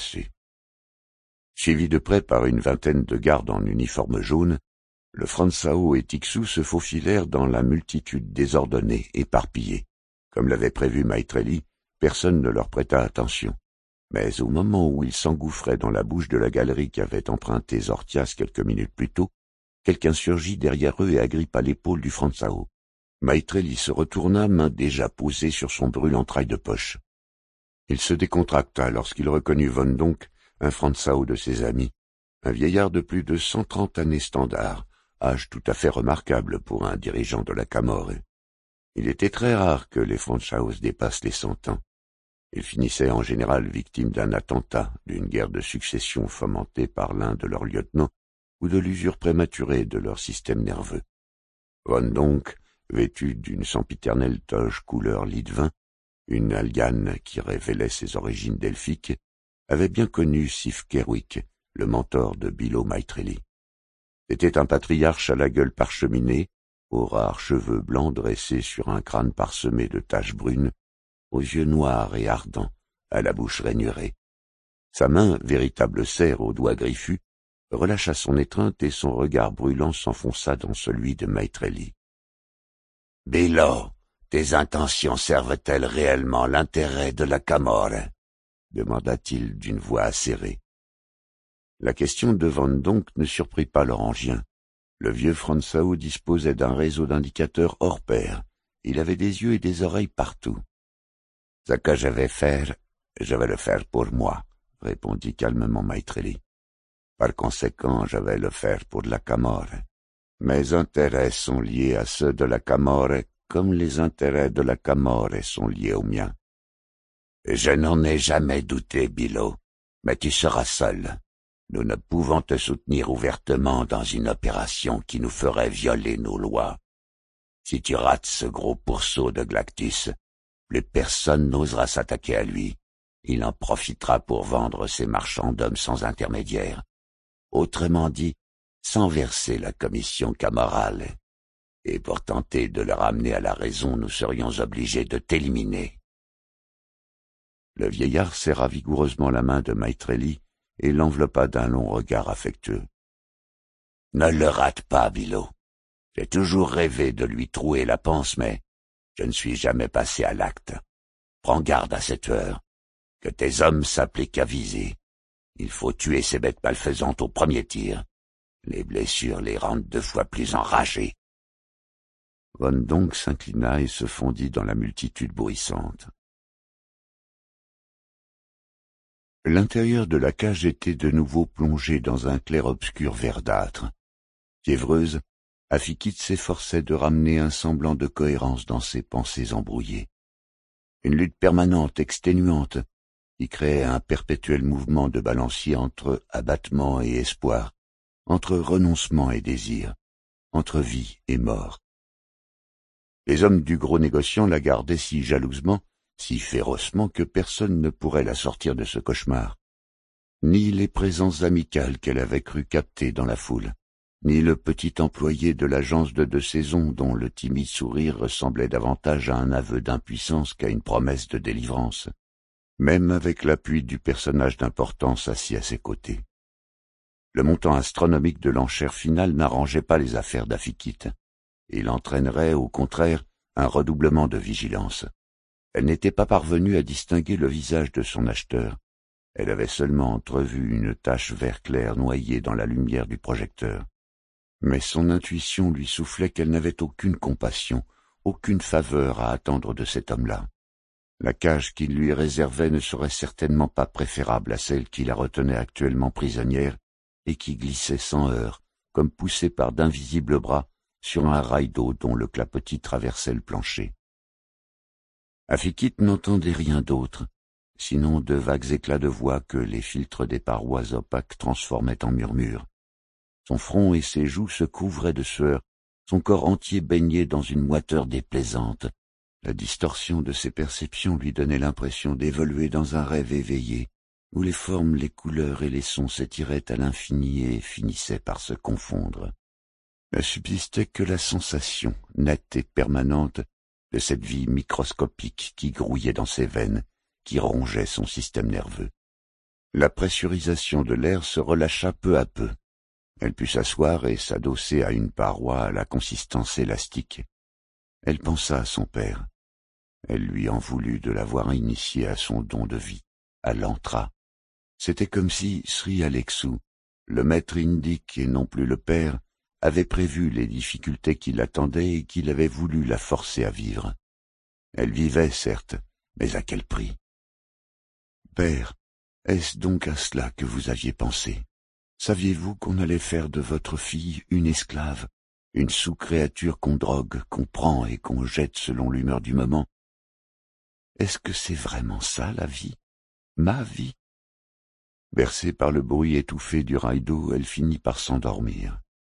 Suivi de près par une vingtaine de gardes en uniforme jaune, le Franzhau et Tixou se faufilèrent dans la multitude désordonnée, éparpillée. Comme l'avait prévu Maîtrelli, personne ne leur prêta attention. Mais au moment où ils s'engouffraient dans la bouche de la galerie qu'avait empruntée Zortias quelques minutes plus tôt, quelqu'un surgit derrière eux et agrippa l'épaule du Franzhau. Maîtrelli se retourna, main déjà posée sur son brûlant trail de poche. Il se décontracta lorsqu'il reconnut Von Donck, un Franzhau de ses amis, un vieillard de plus de 130 années standard, âge tout à fait remarquable pour un dirigeant de la Camorre. Il était très rare que les Franzhaus dépassent les 100 ans. Ils finissaient en général victimes d'un attentat, d'une guerre de succession fomentée par l'un de leurs lieutenants, ou de l'usure prématurée de leur système nerveux. Von Donck, vêtu d'une sempiternelle toge couleur lit de vin, une algane qui révélait ses origines delphiques, avait bien connu Sif Kerwick, le mentor de Bilo Maîtrelli. C'était un patriarche à la gueule parcheminée, aux rares cheveux blancs dressés sur un crâne parsemé de taches brunes, aux yeux noirs et ardents, à la bouche rainurée. Sa main, véritable serre aux doigts griffus, relâcha son étreinte et son regard brûlant s'enfonça dans celui de Maîtrelli. « Bilo, tes intentions servent-elles réellement l'intérêt de la Camorre ?» demanda-t-il d'une voix acérée. La question de Von Donck ne surprit pas l'Orangien. Le vieux Franzhau disposait d'un réseau d'indicateurs hors pair. Il avait des yeux et des oreilles partout. « Ce que je vais faire, je vais le faire pour moi, » répondit calmement Maîtrelli. « Par conséquent, je vais le faire pour la Camorre. Mes intérêts sont liés à ceux de la Camorre comme les intérêts de la Camorre sont liés aux miens. Je n'en ai jamais douté, Bilo, mais tu seras seul. Nous ne pouvons te soutenir ouvertement dans une opération qui nous ferait violer nos lois. Si tu rates ce gros pourceau de Galactus, plus personne n'osera s'attaquer à lui. Il en profitera pour vendre ses marchands d'hommes sans intermédiaire. Autrement dit, sans verser la commission camarale. Et pour tenter de le ramener à la raison, nous serions obligés de t'éliminer. » Le vieillard serra vigoureusement la main de Maîtrelli et l'enveloppa d'un long regard affectueux. « Ne le rate pas, Bilo. J'ai toujours rêvé de lui trouer la panse, mais je ne suis jamais passé à l'acte. Prends garde à cette heure. Que tes hommes s'appliquent à viser. Il faut tuer ces bêtes malfaisantes au premier tir. Les blessures les rendent 2 fois plus enragés. » Von Donck s'inclina et se fondit dans la multitude bruissante. L'intérieur de la cage était de nouveau plongé dans un clair-obscur verdâtre. Fiévreuse, Afikit s'efforçait de ramener un semblant de cohérence dans ses pensées embrouillées. Une lutte permanente, exténuante, qui créait un perpétuel mouvement de balancier entre abattement et espoir, entre renoncement et désir, entre vie et mort. Les hommes du gros négociant la gardaient si jalousement, si férocement que personne ne pourrait la sortir de ce cauchemar. Ni les présences amicales qu'elle avait cru capter dans la foule, ni le petit employé de l'agence de 2 saisons dont le timide sourire ressemblait davantage à un aveu d'impuissance qu'à une promesse de délivrance, même avec l'appui du personnage d'importance assis à ses côtés. Le montant astronomique de l'enchère finale n'arrangeait pas les affaires d'Afikit. Il entraînerait, au contraire, un redoublement de vigilance. Elle n'était pas parvenue à distinguer le visage de son acheteur. Elle avait seulement entrevu une tache vert clair noyée dans la lumière du projecteur. Mais son intuition lui soufflait qu'elle n'avait aucune compassion, aucune faveur à attendre de cet homme-là. La cage qu'il lui réservait ne serait certainement pas préférable à celle qui la retenait actuellement prisonnière et qui glissait sans heurts, comme poussée par d'invisibles bras, sur un rail d'eau dont le clapotis traversait le plancher. Afikit n'entendait rien d'autre, sinon de vagues éclats de voix que les filtres des parois opaques transformaient en murmures. Son front et ses joues se couvraient de sueur, son corps entier baignait dans une moiteur déplaisante. La distorsion de ses perceptions lui donnait l'impression d'évoluer dans un rêve éveillé, où les formes, les couleurs et les sons s'étiraient à l'infini et finissaient par se confondre. Ne subsistait que la sensation, nette et permanente, de cette vie microscopique qui grouillait dans ses veines, qui rongeait son système nerveux. La pressurisation de l'air se relâcha peu à peu. Elle put s'asseoir et s'adosser à une paroi à la consistance élastique. Elle pensa à son père. Elle lui en voulut de l'avoir initié à son don de vie, à l'antra. C'était comme si Sri Alexu, le maître indique et non plus le père, avait prévu les difficultés qui l'attendaient et qu'il avait voulu la forcer à vivre. Elle vivait, certes, mais à quel prix? « Père, est-ce donc à cela que vous aviez pensé? Saviez-vous qu'on allait faire de votre fille une esclave, une sous-créature qu'on drogue, qu'on prend et qu'on jette selon l'humeur du moment? Est-ce que c'est vraiment ça, la vie? Ma vie ?» Bercée par le bruit étouffé du rail d'eau, elle finit par s'endormir.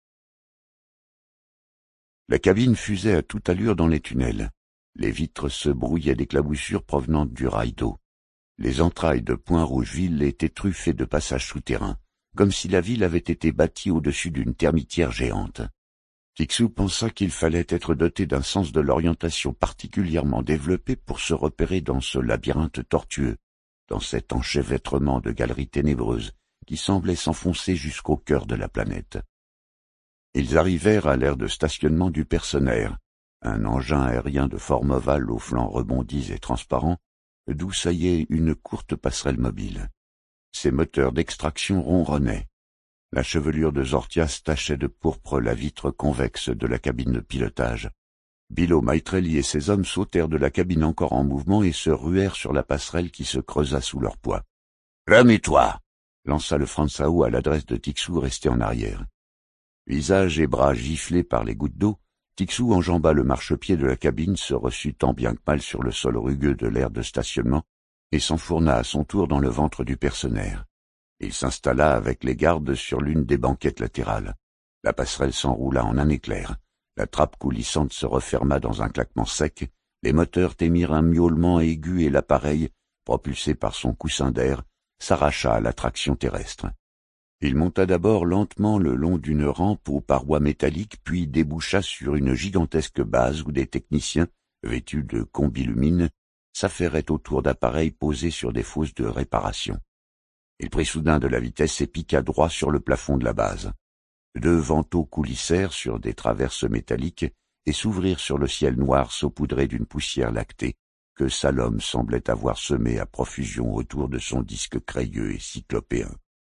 La cabine fusait à toute allure dans les tunnels. Les vitres se brouillaient d'éclaboussures provenant du rail d'eau. Les entrailles de Point-Rougeville étaient truffées de passages souterrains, comme si la ville avait été bâtie au-dessus d'une termitière géante. Tiksu pensa qu'il fallait être doté d'un sens de l'orientation particulièrement développé pour se repérer dans ce labyrinthe tortueux, dans cet enchevêtrement de galeries ténébreuses qui semblaient s'enfoncer jusqu'au cœur de la planète. Ils arrivèrent à l'aire de stationnement du Personnaire, un engin aérien de forme ovale aux flancs rebondis et transparents, d'où saillait une courte passerelle mobile. Ses moteurs d'extraction ronronnaient. La chevelure de Zortias tachait de pourpre la vitre convexe de la cabine de pilotage. Bilo Maîtrelli et ses hommes sautèrent de la cabine encore en mouvement et se ruèrent sur la passerelle qui se creusa sous leur poids. « Remue-toi » lança le Franzao à l'adresse de Tiksu resté en arrière. Visage et bras giflés par les gouttes d'eau, Tiksu enjamba le marchepied de la cabine, se reçut tant bien que mal sur le sol rugueux de l'aire de stationnement et s'enfourna à son tour dans le ventre du Personnaire. Il s'installa avec les gardes sur l'une des banquettes latérales. La passerelle s'enroula en un éclair. La trappe coulissante se referma dans un claquement sec, les moteurs émirent un miaulement aigu et l'appareil, propulsé par son coussin d'air, s'arracha à l'attraction terrestre. Il monta d'abord lentement le long d'une rampe aux parois métalliques, puis déboucha sur une gigantesque base où des techniciens, vêtus de combilumines, s'affairaient autour d'appareils posés sur des fosses de réparation. Il prit soudain de la vitesse et piqua droit sur le plafond de la base. 2 vantaux coulissèrent sur des traverses métalliques et s'ouvrirent sur le ciel noir saupoudré d'une poussière lactée que Salom semblait avoir semée à profusion autour de son disque crayeux et cyclopéen.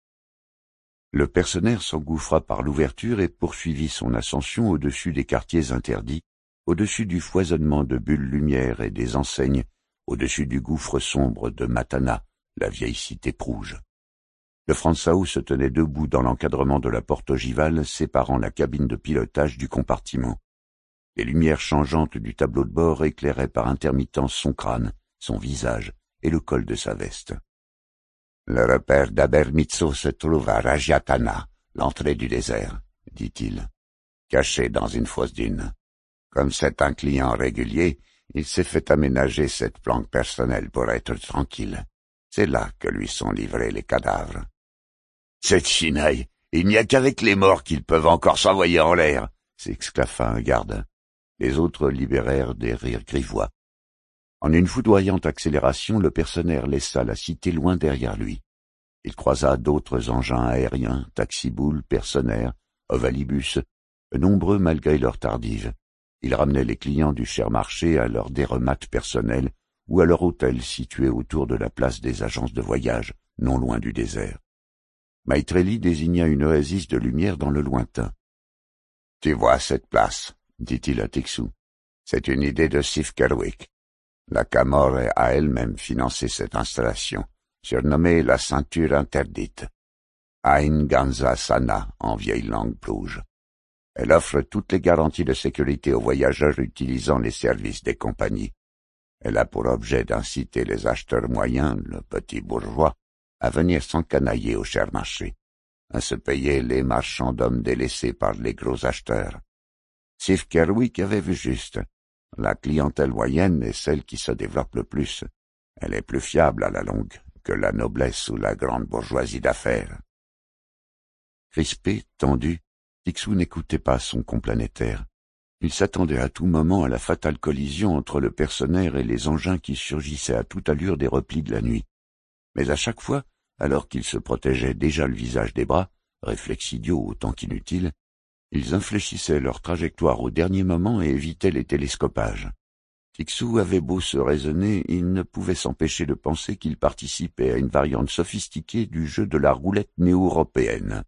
Le Percener s'engouffra par l'ouverture et poursuivit son ascension au-dessus des quartiers interdits, au-dessus du foisonnement de bulles lumière et des enseignes, au-dessus du gouffre sombre de Matana, la vieille cité prouge. Le Franzau se tenait debout dans l'encadrement de la porte ogivale séparant la cabine de pilotage du compartiment. Les lumières changeantes du tableau de bord éclairaient par intermittence son crâne, son visage et le col de sa veste. Le repère d'Abermitso se trouve à Rajatana, l'entrée du désert, dit-il, caché dans une fosse dune. Comme c'est un client régulier, il s'est fait aménager cette planque personnelle pour être tranquille. C'est là que lui sont livrés les cadavres. Cette chinaille, il n'y a qu'avec les morts qu'ils peuvent encore s'envoyer en l'air, s'exclaffa un garde. Les autres libérèrent des rires grivois. En une foudroyante accélération, le Percener laissa la cité loin derrière lui. Il croisa d'autres engins aériens, taxiboules, Percener, ovalibus, nombreux malgré leur tardive. Il ramenait les clients du cher marché à leur déremate personnel ou à leur hôtel situé autour de la place des agences de voyage, non loin du désert. Maitrelli désigna une oasis de lumière dans le lointain. « Tu vois cette place ?» dit-il à Tixou. « C'est une idée de Sif Kerwick. La Camorre a elle-même financé cette installation, surnommée la ceinture interdite. Ain Ganza Sana, en vieille langue plouge. Elle offre toutes les garanties de sécurité aux voyageurs utilisant les services des compagnies. Elle a pour objet d'inciter les acheteurs moyens, le petit bourgeois, à venir s'encanailler au cher marché, à se payer les marchands d'hommes délaissés par les gros acheteurs. Sif Kerwick avait vu juste. La clientèle moyenne est celle qui se développe le plus. Elle est plus fiable à la longue que la noblesse ou la grande bourgeoisie d'affaires. Crispé, tendu, Tixou n'écoutait pas son complanétaire. Il s'attendait à tout moment à la fatale collision entre le Percener et les engins qui surgissaient à toute allure des replis de la nuit. Mais à chaque fois, alors qu'ils se protégeaient déjà le visage des bras, réflexe idiot autant qu'inutile, ils infléchissaient leur trajectoire au dernier moment et évitaient les télescopages. Tixou avait beau se raisonner, il ne pouvait s'empêcher de penser qu'il participait à une variante sophistiquée du jeu de la roulette néo-européenne.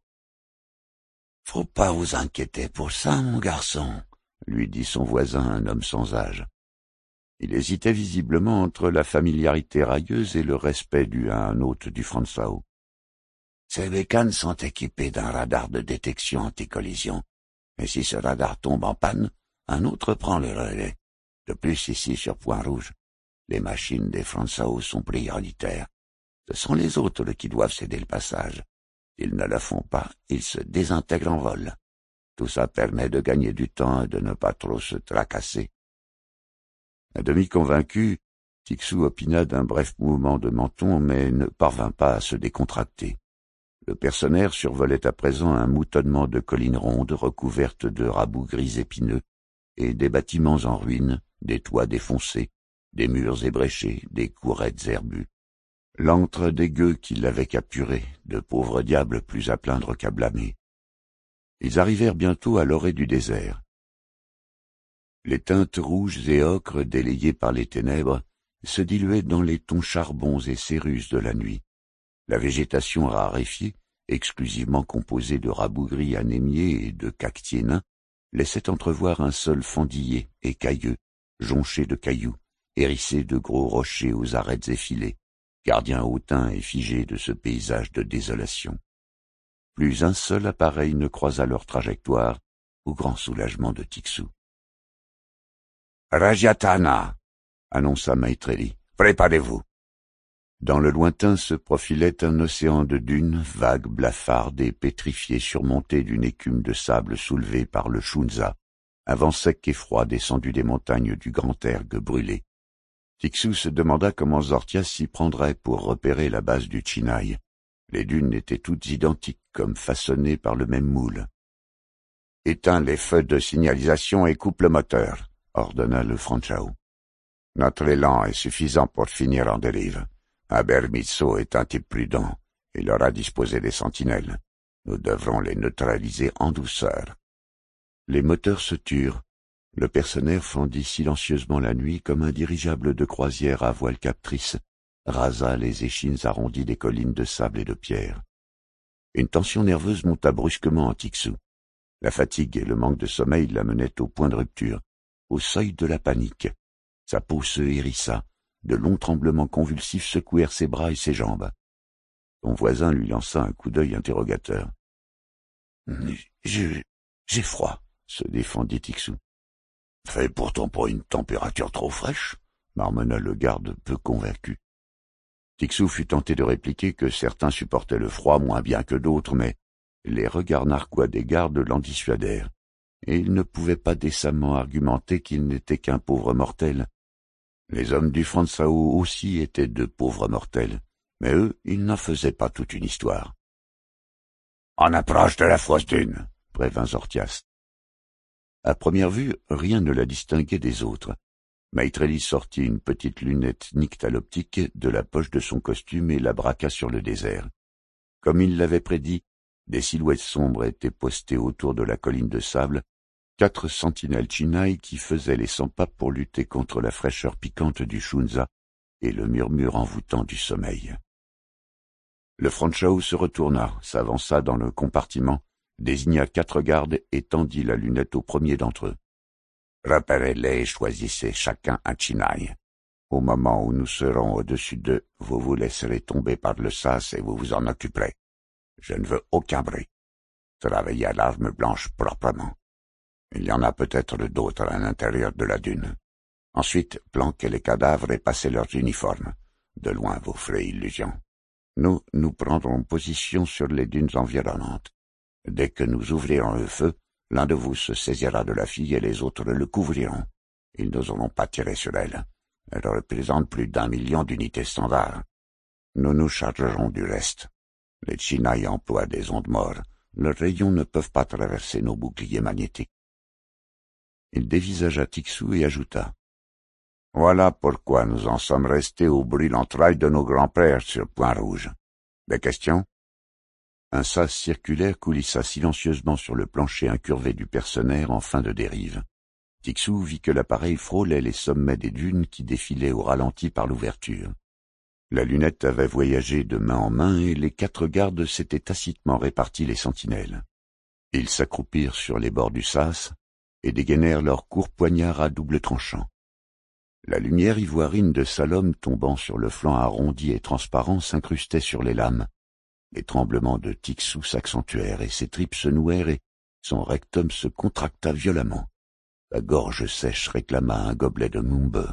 « Faut pas vous inquiéter pour ça, mon garçon, » lui dit son voisin, un homme sans âge. Il hésitait visiblement entre la familiarité railleuse et le respect dû à un hôte du Franzau. Ces bécanes sont équipées d'un radar de détection anti-collision, et si ce radar tombe en panne, un autre prend le relais. De plus, ici, sur Point Rouge, les machines des Franzau sont prioritaires. Ce sont les autres qui doivent céder le passage. S'ils ne le font pas, ils se désintègrent en vol. Tout ça permet de gagner du temps et de ne pas trop se tracasser. À demi convaincu, Tixou opina d'un bref mouvement de menton, mais ne parvint pas à se décontracter. Le Percener survolait à présent un moutonnement de collines rondes recouvertes de rabougris gris épineux, et des bâtiments en ruine, des toits défoncés, des murs ébréchés, des courrettes herbues. L'antre des gueux qui l'avaient capturé, de pauvres diables plus à plaindre qu'à blâmer. Ils arrivèrent bientôt à l'orée du désert. Les teintes rouges et ocres délayées par les ténèbres se diluaient dans les tons charbons et cérus de la nuit. La végétation raréfiée, exclusivement composée de rabougris anémiés et de cactiers nains, laissait entrevoir un sol fendillé et cailleux, jonché de cailloux, hérissé de gros rochers aux arêtes effilées, gardien hautain et figé de ce paysage de désolation. Plus un seul appareil ne croisa leur trajectoire, au grand soulagement de Tixou. « Rajatana » annonça Maitrelli. « Préparez-vous. » Dans le lointain se profilait un océan de dunes, vagues, blafardes et pétrifiées, surmontées d'une écume de sable soulevée par le Shunza, un vent sec et froid descendu des montagnes du Grand Erg brûlé. Tixou se demanda comment Zortias s'y prendrait pour repérer la base du Chinaï. Les dunes étaient toutes identiques, comme façonnées par le même moule. « Éteins les feux de signalisation et coupe le moteur », ordonna le Franchao. « Notre élan est suffisant pour finir en dérive. Abermitso est un type prudent. Il aura disposé des sentinelles. Nous devrons les neutraliser en douceur. » Les moteurs se turent. Le Percener fendit silencieusement la nuit comme un dirigeable de croisière à voile captrice, rasa les échines arrondies des collines de sable et de pierre. Une tension nerveuse monta brusquement en Tixou. La fatigue et le manque de sommeil l'amenaient au point de rupture, au seuil de la panique. Sa peau se hérissa, de longs tremblements convulsifs secouèrent ses bras et ses jambes. Son voisin lui lança un coup d'œil interrogateur. « J'ai froid », se défendit Tixou. « Fait pourtant pas une température trop fraîche », marmonna le garde peu convaincu. Tixou fut tenté de répliquer que certains supportaient le froid moins bien que d'autres, mais les regards narquois des gardes l'en dissuadèrent, et il ne pouvait pas décemment argumenter qu'il n'était qu'un pauvre mortel. Les hommes du Franzao aussi étaient de pauvres mortels, mais eux, ils n'en faisaient pas toute une histoire. « On approche de la fosse dune », prévint Zortias. À première vue, rien ne la distinguait des autres. Maîtrelli sortit une petite lunette nyctaloptique de la poche de son costume et la braqua sur le désert. Comme il l'avait prédit, des silhouettes sombres étaient postées autour de la colline de sable, 4 sentinelles chinailles qui faisaient les 100 pas pour lutter contre la fraîcheur piquante du Shunza et le murmure envoûtant du sommeil. Le Franchao se retourna, s'avança dans le compartiment, désigna 4 gardes et tendit la lunette au premier d'entre eux. « Repérez-les et choisissez chacun un chinaï. Au moment où nous serons au-dessus d'eux, vous vous laisserez tomber par le sas et vous vous en occuperez. Je ne veux aucun bruit. Travaillez à l'arme blanche proprement. Il y en a peut-être d'autres à l'intérieur de la dune. Ensuite, planquez les cadavres et passez leurs uniformes. De loin vous ferez illusion. Nous prendrons position sur les dunes environnantes. Dès que nous ouvrirons le feu, l'un de vous se saisira de la fille et les autres le couvriront. Ils n'oseront pas tirer sur elle. Elle représente plus d'1 million d'unités standards. Nous nous chargerons du reste. Les Chinaï emploient des ondes morts. Leurs rayons ne peuvent pas traverser nos boucliers magnétiques. Il dévisagea Tixou et ajouta. Voilà pourquoi nous en sommes restés au brûle-entrailles de nos grands-pères sur Point-Rouge. Des questions? Un sas circulaire coulissa silencieusement sur le plancher incurvé du Percener en fin de dérive. Tixou vit que l'appareil frôlait les sommets des dunes qui défilaient au ralenti par l'ouverture. La lunette avait voyagé de main en main et les 4 gardes s'étaient tacitement répartis les sentinelles. Ils s'accroupirent sur les bords du sas et dégainèrent leurs courts poignards à double tranchant. La lumière ivoirine de Salom tombant sur le flanc arrondi et transparent s'incrustait sur les lames. Les tremblements de Tixou s'accentuèrent et ses tripes se nouèrent et son rectum se contracta violemment. La gorge sèche réclama un gobelet de mumbe.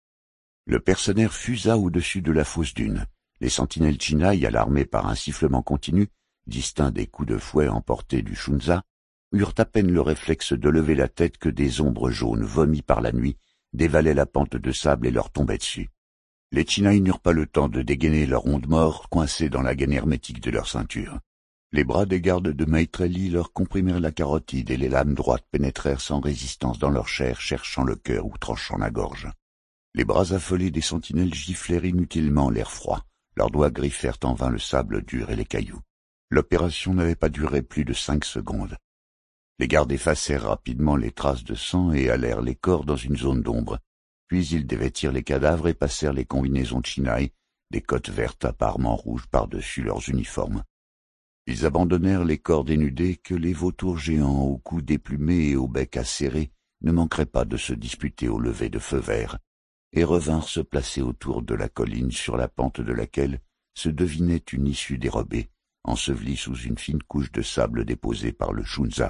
Le Percener fusa au-dessus de la fausse dune. Les sentinelles chinailles, alarmées par un sifflement continu, distincts des coups de fouet emportés du Shunza, eurent à peine le réflexe de lever la tête que des ombres jaunes vomies par la nuit dévalaient la pente de sable et leur tombaient dessus. Les Chinaï n'eurent pas le temps de dégainer leur onde mort coincée dans la gaine hermétique de leur ceinture. Les bras des gardes de Maîtrelli leur comprimèrent la carotide et les lames droites pénétrèrent sans résistance dans leur chair, cherchant le cœur ou tranchant la gorge. Les bras affolés des sentinelles giflèrent inutilement l'air froid, leurs doigts griffèrent en vain le sable dur et les cailloux. L'opération n'avait pas duré plus de 5 secondes. Les gardes effacèrent rapidement les traces de sang et allèrent les corps dans une zone d'ombre. Puis ils dévêtirent les cadavres et passèrent les combinaisons de chinaï, des cottes vertes apparemment rouges par-dessus leurs uniformes. Ils abandonnèrent les corps dénudés que les vautours géants au cou déplumé et au bec acéré ne manqueraient pas de se disputer au lever de feu vert, et revinrent se placer autour de la colline sur la pente de laquelle se devinait une issue dérobée, ensevelie sous une fine couche de sable déposée par le Shunza.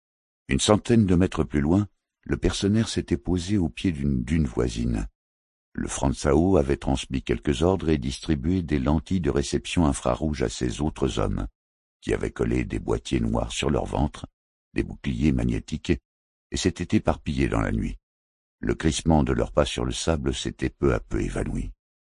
Une centaine de mètres plus loin, le Percener s'était posé au pied d'une dune voisine. le Franzao avait transmis quelques ordres et distribué des lentilles de réception infrarouges à ses autres hommes, qui avaient collé des boîtiers noirs sur leur ventre, des boucliers magnétiques, et s'étaient éparpillés dans la nuit. Le crissement de leurs pas sur le sable s'était peu à peu évanoui.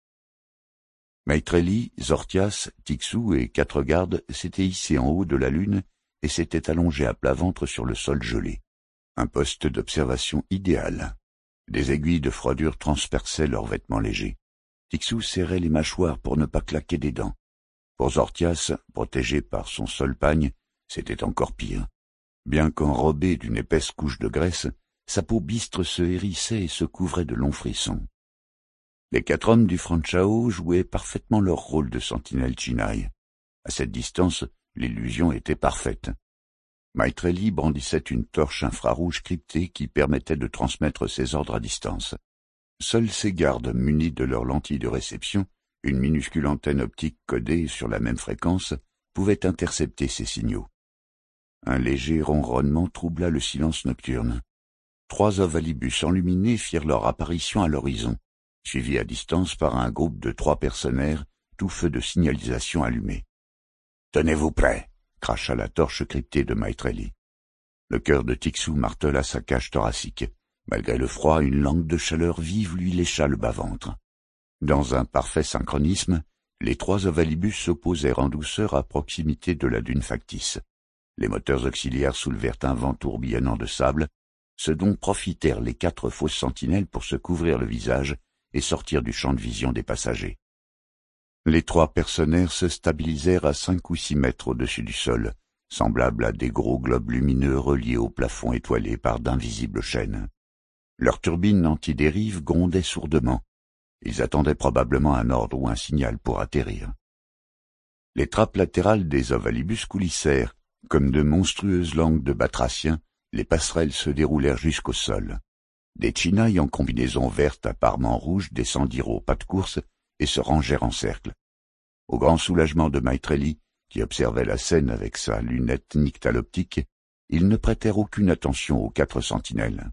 Maîtrelli, Zortias, Tixou et 4 gardes s'étaient hissés en haut de la lune et s'étaient allongés à plat ventre sur le sol gelé. Un poste d'observation idéal. Des aiguilles de froidure transperçaient leurs vêtements légers. Tixou serrait les mâchoires pour ne pas claquer des dents. Pour Zortias, protégé par son seul pagne, c'était encore pire. Bien qu'enrobé d'une épaisse couche de graisse, sa peau bistre se hérissait et se couvrait de longs frissons. Les 4 hommes du Franchao jouaient parfaitement leur rôle de sentinelle chinaille. À cette distance, l'illusion était parfaite. Maîtrelli brandissait une torche infrarouge cryptée qui permettait de transmettre ses ordres à distance. Seuls ses gardes, munis de leurs lentilles de réception, une minuscule antenne optique codée sur la même fréquence, pouvaient intercepter ces signaux. Un léger ronronnement troubla le silence nocturne. 3 ovalibus enluminés firent leur apparition à l'horizon, suivis à distance par un groupe de 3 mercenaires, tout feu de signalisation allumé. « Tenez-vous prêts !» cracha la torche cryptée de Maîtrelli. Le cœur de Tixou martela sa cage thoracique. Malgré le froid, une langue de chaleur vive lui lécha le bas-ventre. Dans un parfait synchronisme, les 3 ovalibus s'opposèrent en douceur à proximité de la dune factice. Les moteurs auxiliaires soulevèrent un vent tourbillonnant de sable, ce dont profitèrent les 4 fausses sentinelles pour se couvrir le visage et sortir du champ de vision des passagers. Les 3 mercenaires se stabilisèrent à 5 ou 6 mètres au-dessus du sol, semblables à des gros globes lumineux reliés au plafond étoilé par d'invisibles chaînes. Leurs turbines anti-dérive grondaient sourdement. Ils attendaient probablement un ordre ou un signal pour atterrir. Les trappes latérales des ovalibus coulissèrent. Comme de monstrueuses langues de batraciens, les passerelles se déroulèrent jusqu'au sol. Des chinailles en combinaison verte à parements rouges descendirent au pas de course et se rangèrent en cercle. Au grand soulagement de Maîtrelli, qui observait la scène avec sa lunette nyctaloptique, ils ne prêtèrent aucune attention aux 4 sentinelles.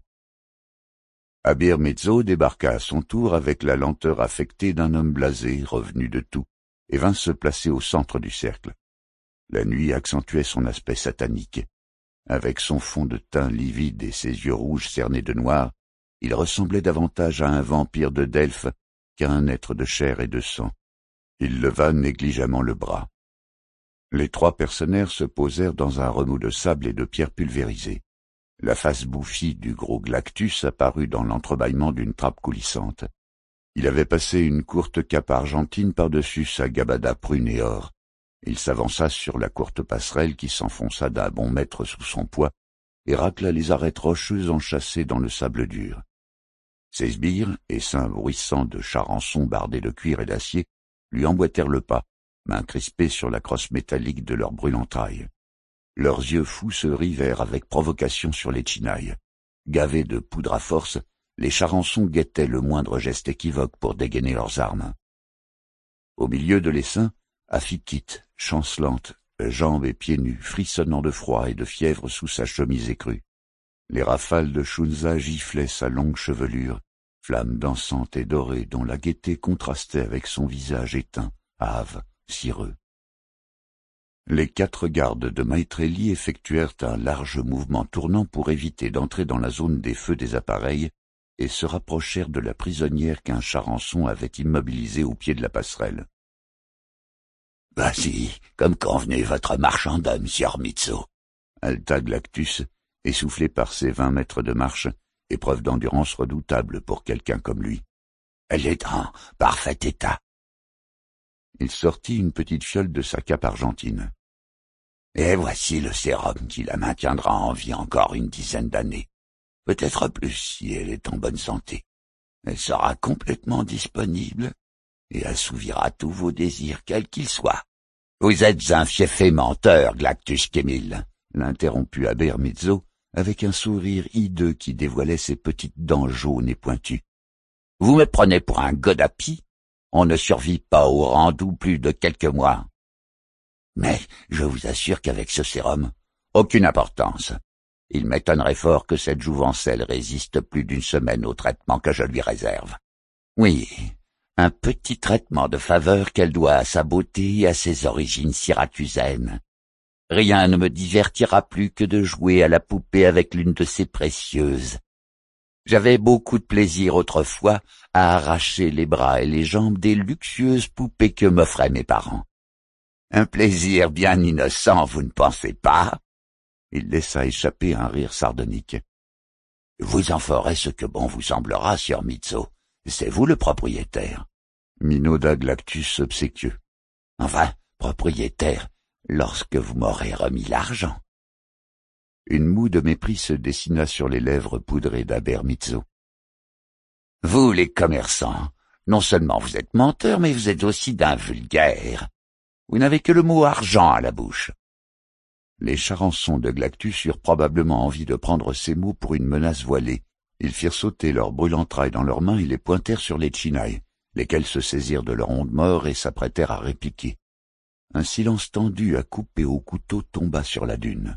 Abir Mezzo débarqua à son tour avec la lenteur affectée d'un homme blasé, revenu de tout, et vint se placer au centre du cercle. La nuit accentuait son aspect satanique. Avec son fond de teint livide et ses yeux rouges cernés de noir, il ressemblait davantage à un vampire de Delphes qu'à un être de chair et de sang. Il leva négligemment le bras. Les 3 mercenaires se posèrent dans un remous de sable et de pierres pulvérisées. La face bouffie du gros Glactus apparut dans l'entrebâillement d'une trappe coulissante. Il avait passé une courte cape argentine par-dessus sa gabada prune et or. Il s'avança sur la courte passerelle qui s'enfonça d'un bon mètre sous son poids et racla les arêtes rocheuses enchâssées dans le sable dur. Ses sbires, essaims bruissants de charançons bardés de cuir et d'acier, lui emboîtèrent le pas, mains crispées sur la crosse métallique de leur brûle entraille. Leurs yeux fous se rivèrent avec provocation sur les chinailles. Gavés de poudre à force, les charançons guettaient le moindre geste équivoque pour dégainer leurs armes. Au milieu de l'essaim, Afikit, chancelante, jambes et pieds nus, frissonnant de froid et de fièvre sous sa chemise écrue. Les rafales de Shunza giflaient sa longue chevelure, flamme dansante et dorée dont la gaieté contrastait avec son visage éteint, hâve, cireux. Les 4 gardes de Maîtrelli effectuèrent un large mouvement tournant pour éviter d'entrer dans la zone des feux des appareils et se rapprochèrent de la prisonnière qu'un charançon avait immobilisée au pied de la passerelle. « Vas-y, comme convenu votre marchandin, Sieur Mitso !» haleta Glactus, essoufflé par ses 20 mètres de marche, épreuve d'endurance redoutable pour quelqu'un comme lui. « Elle est en parfait état. » Il sortit une petite fiole de sa cape argentine. « Et voici le sérum qui la maintiendra en vie encore une dizaine d'années. Peut-être plus si elle est en bonne santé. Elle sera complètement disponible et assouvira tous vos désirs, quels qu'ils soient. »« Vous êtes un fieffé menteur, Glactus Kémil !» l'interromput Abir Mezzo, avec un sourire hideux qui dévoilait ses petites dents jaunes et pointues. « Vous me prenez pour un godapi? On ne survit pas au randou plus de quelques mois. Mais je vous assure qu'avec ce sérum, aucune importance. Il m'étonnerait fort que cette jouvencelle résiste plus d'une semaine au traitement que je lui réserve. Oui, un petit traitement de faveur qu'elle doit à sa beauté et à ses origines syracusaines. Rien ne me divertira plus que de jouer à la poupée avec l'une de ces précieuses. J'avais beaucoup de plaisir autrefois à arracher les bras et les jambes des luxueuses poupées que m'offraient mes parents. Un plaisir bien innocent, vous ne pensez pas? Il laissa échapper un rire sardonique. Vous en ferez ce que bon vous semblera, sieur Mitzo. C'est vous le propriétaire. Minauda Glactus obséquieux. Enfin, propriétaire, lorsque vous m'aurez remis l'argent. Une moue de mépris se dessina sur les lèvres poudrées d'Abermizzo. Vous, les commerçants, non seulement vous êtes menteurs, mais vous êtes aussi d'un vulgaire. Vous n'avez que le mot argent à la bouche. Les charançons de Glactus eurent probablement envie de prendre ces mots pour une menace voilée. Ils firent sauter leurs brûle-entrailles dans leurs mains et les pointèrent sur les Chinailles, lesquels se saisirent de leur onde mort et s'apprêtèrent à répliquer. Un silence tendu à couper au couteau tomba sur la dune.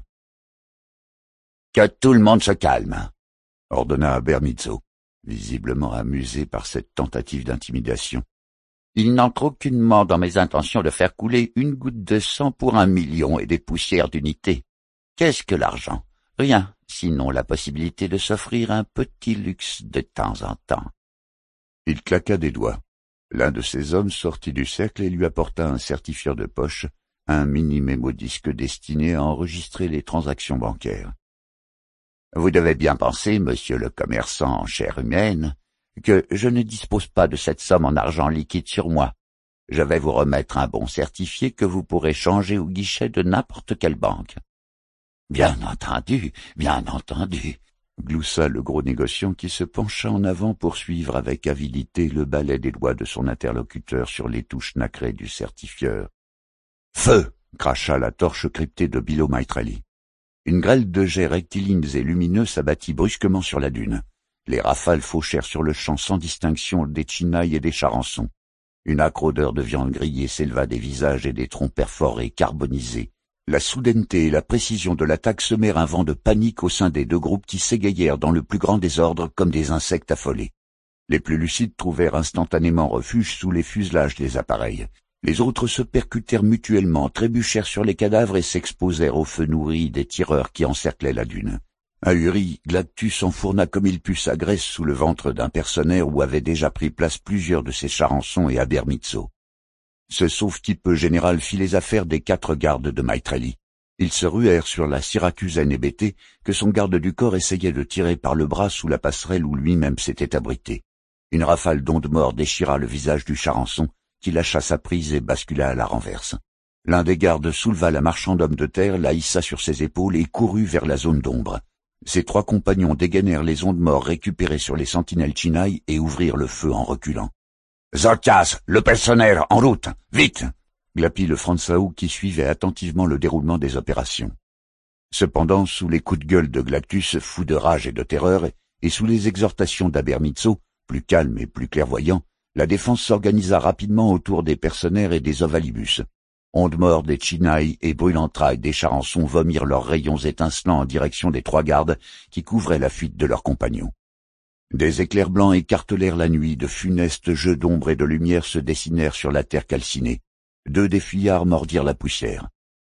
« Que tout le monde se calme !» ordonna Abermizzo, visiblement amusé par cette tentative d'intimidation. « Il n'entre aucunement dans mes intentions de faire couler une goutte de sang pour 1 million et des poussières d'unité. Qu'est-ce que l'argent? Rien, sinon la possibilité de s'offrir un petit luxe de temps en temps. » Il claqua des doigts. L'un de ces hommes sortit du cercle et lui apporta un certifieur de poche, un mini-mémodisque destiné à enregistrer les transactions bancaires. « Vous devez bien penser, monsieur le commerçant en chair humaine, que je ne dispose pas de cette somme en argent liquide sur moi. Je vais vous remettre un bon certifié que vous pourrez changer au guichet de n'importe quelle banque. »« Bien entendu, gloussa le gros négociant qui se pencha en avant pour suivre avec avidité le balai des doigts de son interlocuteur sur les touches nacrées du certifieur. « Feu !» cracha la torche cryptée de Bilo Maitrelli. Une grêle de jets rectilignes et lumineux s'abattit brusquement sur la dune. Les rafales fauchèrent sur le champ sans distinction des Chinailles et des charançons. Une âcre odeur de viande grillée s'éleva des visages et des troncs perforés, carbonisés. La soudaineté et la précision de l'attaque semèrent un vent de panique au sein des deux groupes qui s'égayèrent dans le plus grand désordre comme des insectes affolés. Les plus lucides trouvèrent instantanément refuge sous les fuselages des appareils. Les autres se percutèrent mutuellement, trébuchèrent sur les cadavres et s'exposèrent au feu nourri des tireurs qui encerclaient la dune. Ahuri, Glactus enfourna comme il put sa graisse sous le ventre d'un personnaire où avaient déjà pris place plusieurs de ses charançons et Abermizzo. Ce sauve-type général fit les affaires des 4 gardes de Maitrelli. Ils se ruèrent sur la syracusaine hébétée que son garde du corps essayait de tirer par le bras sous la passerelle où lui-même s'était abrité. Une rafale d'ondes mort déchira le visage du charançon, qui lâcha sa prise et bascula à la renverse. L'un des gardes souleva la marchande homme de terre, la hissa sur ses épaules et courut vers la zone d'ombre. Ses 3 compagnons dégainèrent les ondes morts récupérées sur les sentinelles Chinailles et ouvrirent le feu en reculant. « Zocas, le personnaire, en route, vite !» glapit le Franzau qui suivait attentivement le déroulement des opérations. Cependant, sous les coups de gueule de Glactus, fou de rage et de terreur, et sous les exhortations d'Abermizzo, plus calme et plus clairvoyant, la défense s'organisa rapidement autour des personnaires et des ovalibus. Ondes morts des Chinailles et brûle-entrailles des charançons vomirent leurs rayons étincelants en direction des 3 gardes qui couvraient la fuite de leurs compagnons. Des éclairs blancs écartelèrent la nuit, de funestes jeux d'ombre et de lumière se dessinèrent sur la terre calcinée. 2 des fuyards mordirent la poussière.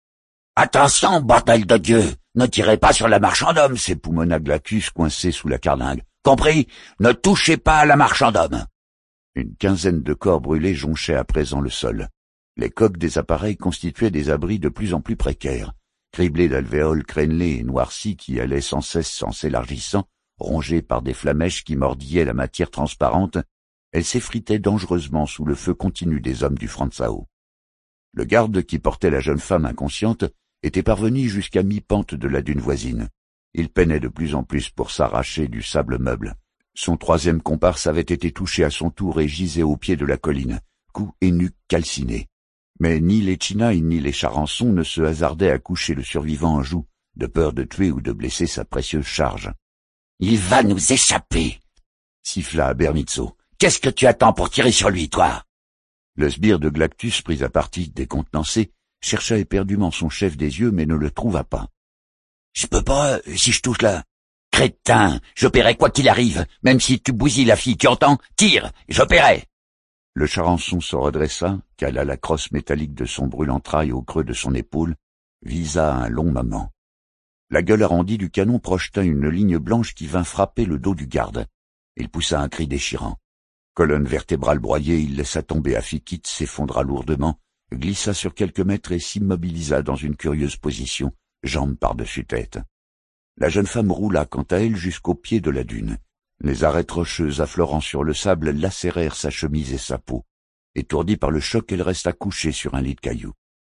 « Attention, bordel de Dieu! Ne tirez pas sur la marchandome !» s'époumonna Glactus coincé sous la carlingue. « Compris? Ne touchez pas à la marchandome !» Une quinzaine de corps brûlés jonchaient à présent le sol. Les coques des appareils constituaient des abris de plus en plus précaires, criblés d'alvéoles crénelés et noircis qui allaient sans cesse en s'élargissant, rongées par des flamèches qui mordillaient la matière transparente. Elles s'effritaient dangereusement sous le feu continu des hommes du Franzau. Le garde qui portait la jeune femme inconsciente était parvenu jusqu'à mi-pente de la dune voisine. Il peinait de plus en plus pour s'arracher du sable meuble. Son 3e comparse avait été touché à son tour et gisait au pied de la colline, cou et nuque calcinés. Mais ni les Chinailles ni les charançons ne se hasardaient à coucher le survivant en joue, de peur de tuer ou de blesser sa précieuse charge. « Il va nous échapper !» siffla Abermizzo. « Qu'est-ce que tu attends pour tirer sur lui, toi ?» Le sbire de Glactus, pris à partie décontenancé, chercha éperdument son chef des yeux mais ne le trouva pas. « Je peux pas, si je touche là. » Crétin, je paierai quoi qu'il arrive, même si tu bousilles la fille, tu entends? Tire, je paierai. Le charançon se redressa, cala la crosse métallique de son brûle-entraille au creux de son épaule, visa un long moment. La gueule arrondie du canon projeta une ligne blanche qui vint frapper le dos du garde. Il poussa un cri déchirant. Colonne vertébrale broyée, il laissa tomber Afikit, s'effondra lourdement, glissa sur quelques mètres et s'immobilisa dans une curieuse position, jambes par-dessus tête. La jeune femme roula quant à elle jusqu'au pied de la dune. Les arêtes rocheuses affleurant sur le sable lacérèrent sa chemise et sa peau. Étourdie par le choc, elle resta couchée sur un lit de cailloux.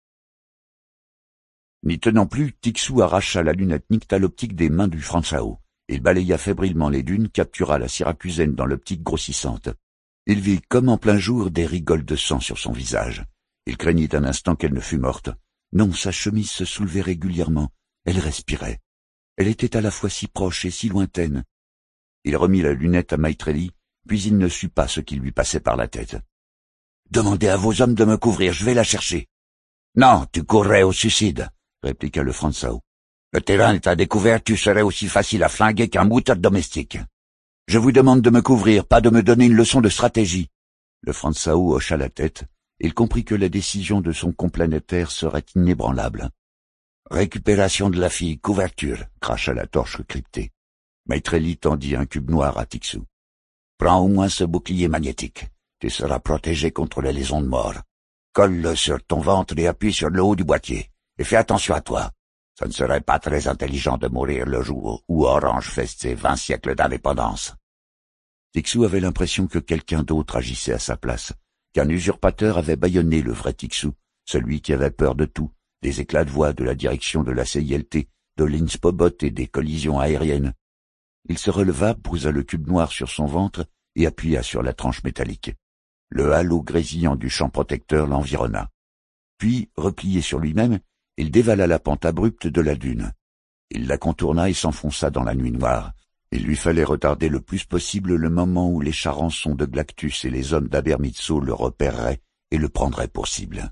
N'y tenant plus, Tixou arracha la lunette nyctaloptique des mains du Françao. Il balaya fébrilement les dunes, captura la syracusaine dans l'optique grossissante. Il vit comme en plein jour des rigoles de sang sur son visage. Il craignit un instant qu'elle ne fût morte. Non, sa chemise se soulevait régulièrement. Elle respirait. Elle était à la fois si proche et si lointaine. Il remit la lunette à Maîtrelli, puis il ne sut pas ce qui lui passait par la tête. « Demandez à vos hommes de me couvrir, je vais la chercher. »« Non, tu courrais au suicide, » répliqua le Françao. « Le terrain est à découvert, tu serais aussi facile à flinguer qu'un mouton domestique. Je vous demande de me couvrir, pas de me donner une leçon de stratégie. » Le Françao hocha la tête. Il comprit que la décision de son complanétaire serait inébranlable. « Récupération de la fille, couverture, » cracha la torche cryptée. Maîtrelli tendit un cube noir à Tixou. « Prends au moins ce bouclier magnétique. Tu seras protégé contre les lésions de mort. Colle-le sur ton ventre et appuie sur le haut du boîtier. Et fais attention à toi. Ça ne serait pas très intelligent de mourir le jour où Orange fête ses 20 siècles d'indépendance. » Tixou avait l'impression que quelqu'un d'autre agissait à sa place, qu'un usurpateur avait bâillonné le vrai Tixou, celui qui avait peur de tout, des éclats de voix de la direction de la CILT, de l'Inspobot et des collisions aériennes. Il se releva, posa le cube noir sur son ventre et appuya sur la tranche métallique. Le halo grésillant du champ protecteur l'environna. Puis, replié sur lui-même, il dévala la pente abrupte de la dune. Il la contourna et s'enfonça dans la nuit noire. Il lui fallait retarder le plus possible le moment où les charançons de Glactus et les hommes d'Abermitso le repéreraient et le prendraient pour cible.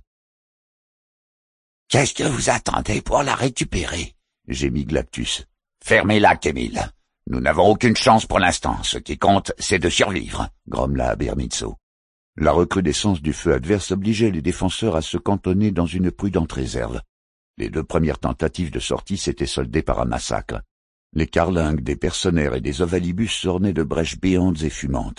« Qu'est-ce que vous attendez pour la récupérer » gémit Glactus. « Fermez-la, Kémil. Nous n'avons aucune chance pour l'instant. Ce qui compte, c'est de survivre, » grommela Abermitso. La recrudescence du feu adverse obligeait les défenseurs à se cantonner dans une prudente réserve. Les 2 premières tentatives de sortie s'étaient soldées par un massacre. Les carlingues des Personnaires et des Ovalibus s'ornaient de brèches béantes et fumantes.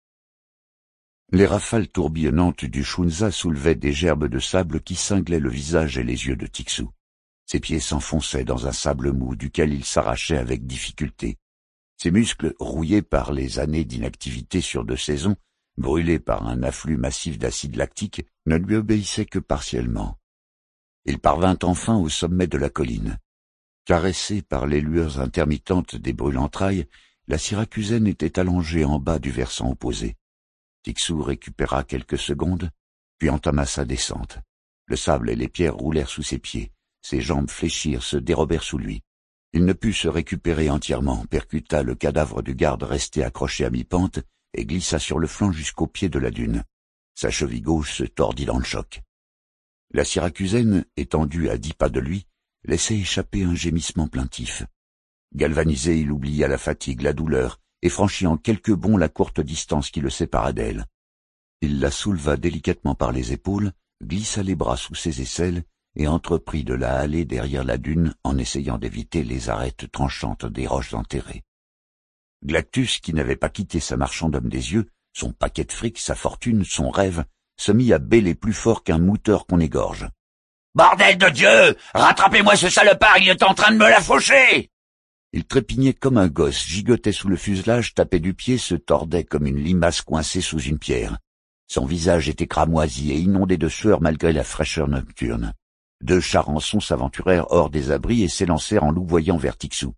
Les rafales tourbillonnantes du Shunza soulevaient des gerbes de sable qui cinglaient le visage et les yeux de Tixou. Ses pieds s'enfonçaient dans un sable mou duquel il s'arrachait avec difficulté. Ses muscles, rouillés par les années d'inactivité sur 2 saisons, brûlés par un afflux massif d'acide lactique, ne lui obéissaient que partiellement. Il parvint enfin au sommet de la colline. Caressée par les lueurs intermittentes des brûle-entrailles, la syracusaine était allongée en bas du versant opposé. Tixou récupéra quelques secondes, puis entama sa descente. Le sable et les pierres roulèrent sous ses pieds, ses jambes fléchirent, se dérobèrent sous lui. Il ne put se récupérer entièrement, percuta le cadavre du garde resté accroché à mi-pente et glissa sur le flanc jusqu'au pied de la dune. Sa cheville gauche se tordit dans le choc. La syracusaine, étendue à 10 pas de lui, laissait échapper un gémissement plaintif. Galvanisé, il oublia la fatigue, la douleur, et franchit en quelques bonds la courte distance qui le sépara d'elle. Il la souleva délicatement par les épaules, glissa les bras sous ses aisselles, et entreprit de la haler derrière la dune en essayant d'éviter les arêtes tranchantes des roches enterrées. Glactus, qui n'avait pas quitté sa marchandome des yeux, son paquet de fric, sa fortune, son rêve, se mit à bêler plus fort qu'un mouteur qu'on égorge. « Bordel de Dieu! Rattrapez-moi ce salopard, il est en train de me la faucher !» Il trépignait comme un gosse, gigotait sous le fuselage, tapait du pied, se tordait comme une limace coincée sous une pierre. Son visage était cramoisi et inondé de sueur malgré la fraîcheur nocturne. 2 charançons s'aventurèrent hors des abris et s'élancèrent en louvoyant vers Tixou.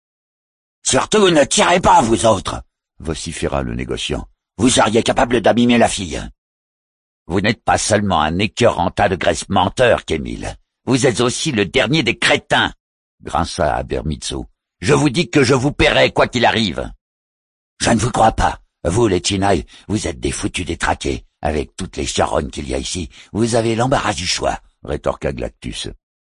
« Surtout ne tirez pas, vous autres !» vociféra le négociant. « Vous seriez capable d'abîmer la fille. » « Vous n'êtes pas seulement un écœurant tas de graisse menteur, Kémil. Vous êtes aussi le dernier des crétins !» grinça Abermitso. « Je vous dis que je vous paierai quoi qu'il arrive. »« Je ne vous crois pas. Vous, les Chinaï, vous êtes des foutus détraqués. Avec toutes les charognes qu'il y a ici, vous avez l'embarras du choix, » rétorqua Glactus.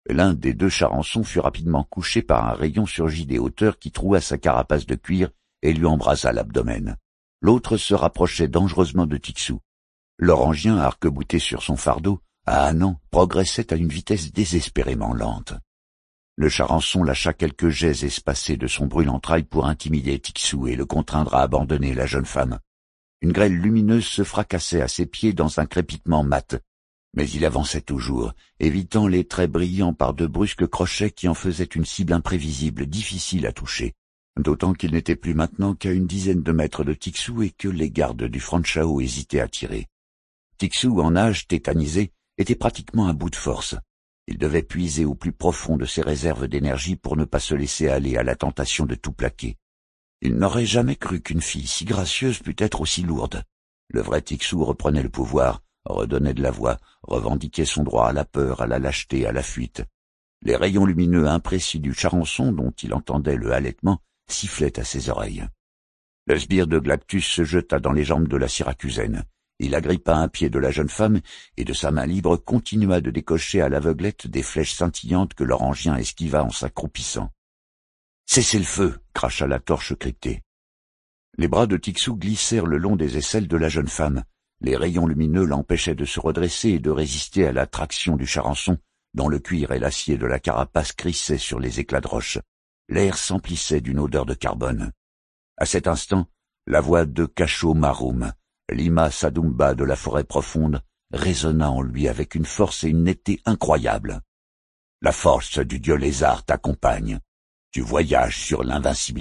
L'un des deux charançons fut rapidement couché par un rayon surgi des hauteurs qui troua sa carapace de cuir et lui embrasa l'abdomen. L'autre se rapprochait dangereusement de Tixou. L'Orangien, arc-bouté sur son fardeau, à un an, progressait à une vitesse désespérément lente. Le charançon lâcha quelques jets espacés de son brûle-entraille pour intimider Tixou et le contraindre à abandonner la jeune femme. Une grêle lumineuse se fracassait à ses pieds dans un crépitement mat, mais il avançait toujours, évitant les traits brillants par de brusques crochets qui en faisaient une cible imprévisible, difficile à toucher. D'autant qu'il n'était plus maintenant qu'à une dizaine de mètres de Tixou et que les gardes du Franchao hésitaient à tirer. Tixou, en âge tétanisé, était pratiquement à bout de force. Il devait puiser au plus profond de ses réserves d'énergie pour ne pas se laisser aller à la tentation de tout plaquer. Il n'aurait jamais cru qu'une fille si gracieuse pût être aussi lourde. Le vrai Tixou reprenait le pouvoir, redonnait de la voix, revendiquait son droit à la peur, à la lâcheté, à la fuite. Les rayons lumineux imprécis du charançon, dont il entendait le halètement, sifflaient à ses oreilles. Le sbire de Glactus se jeta dans les jambes de la Syracusaine. Il agrippa un pied de la jeune femme et de sa main libre continua de décocher à l'aveuglette des flèches scintillantes que l'Orangien esquiva en s'accroupissant. « Cessez le feu !» cracha la torche cryptée. Les bras de Tixou glissèrent le long des aisselles de la jeune femme. Les rayons lumineux l'empêchaient de se redresser et de résister à la traction du charançon, dont le cuir et l'acier de la carapace crissaient sur les éclats de roche. L'air s'emplissait d'une odeur de carbone. À cet instant, la voix de Cacho Maroum, Lima Sadumba de la forêt profonde, résonna en lui avec une force et une netteté incroyables. « La force du dieu lézard t'accompagne. Tu voyages sur l'invincibilité. »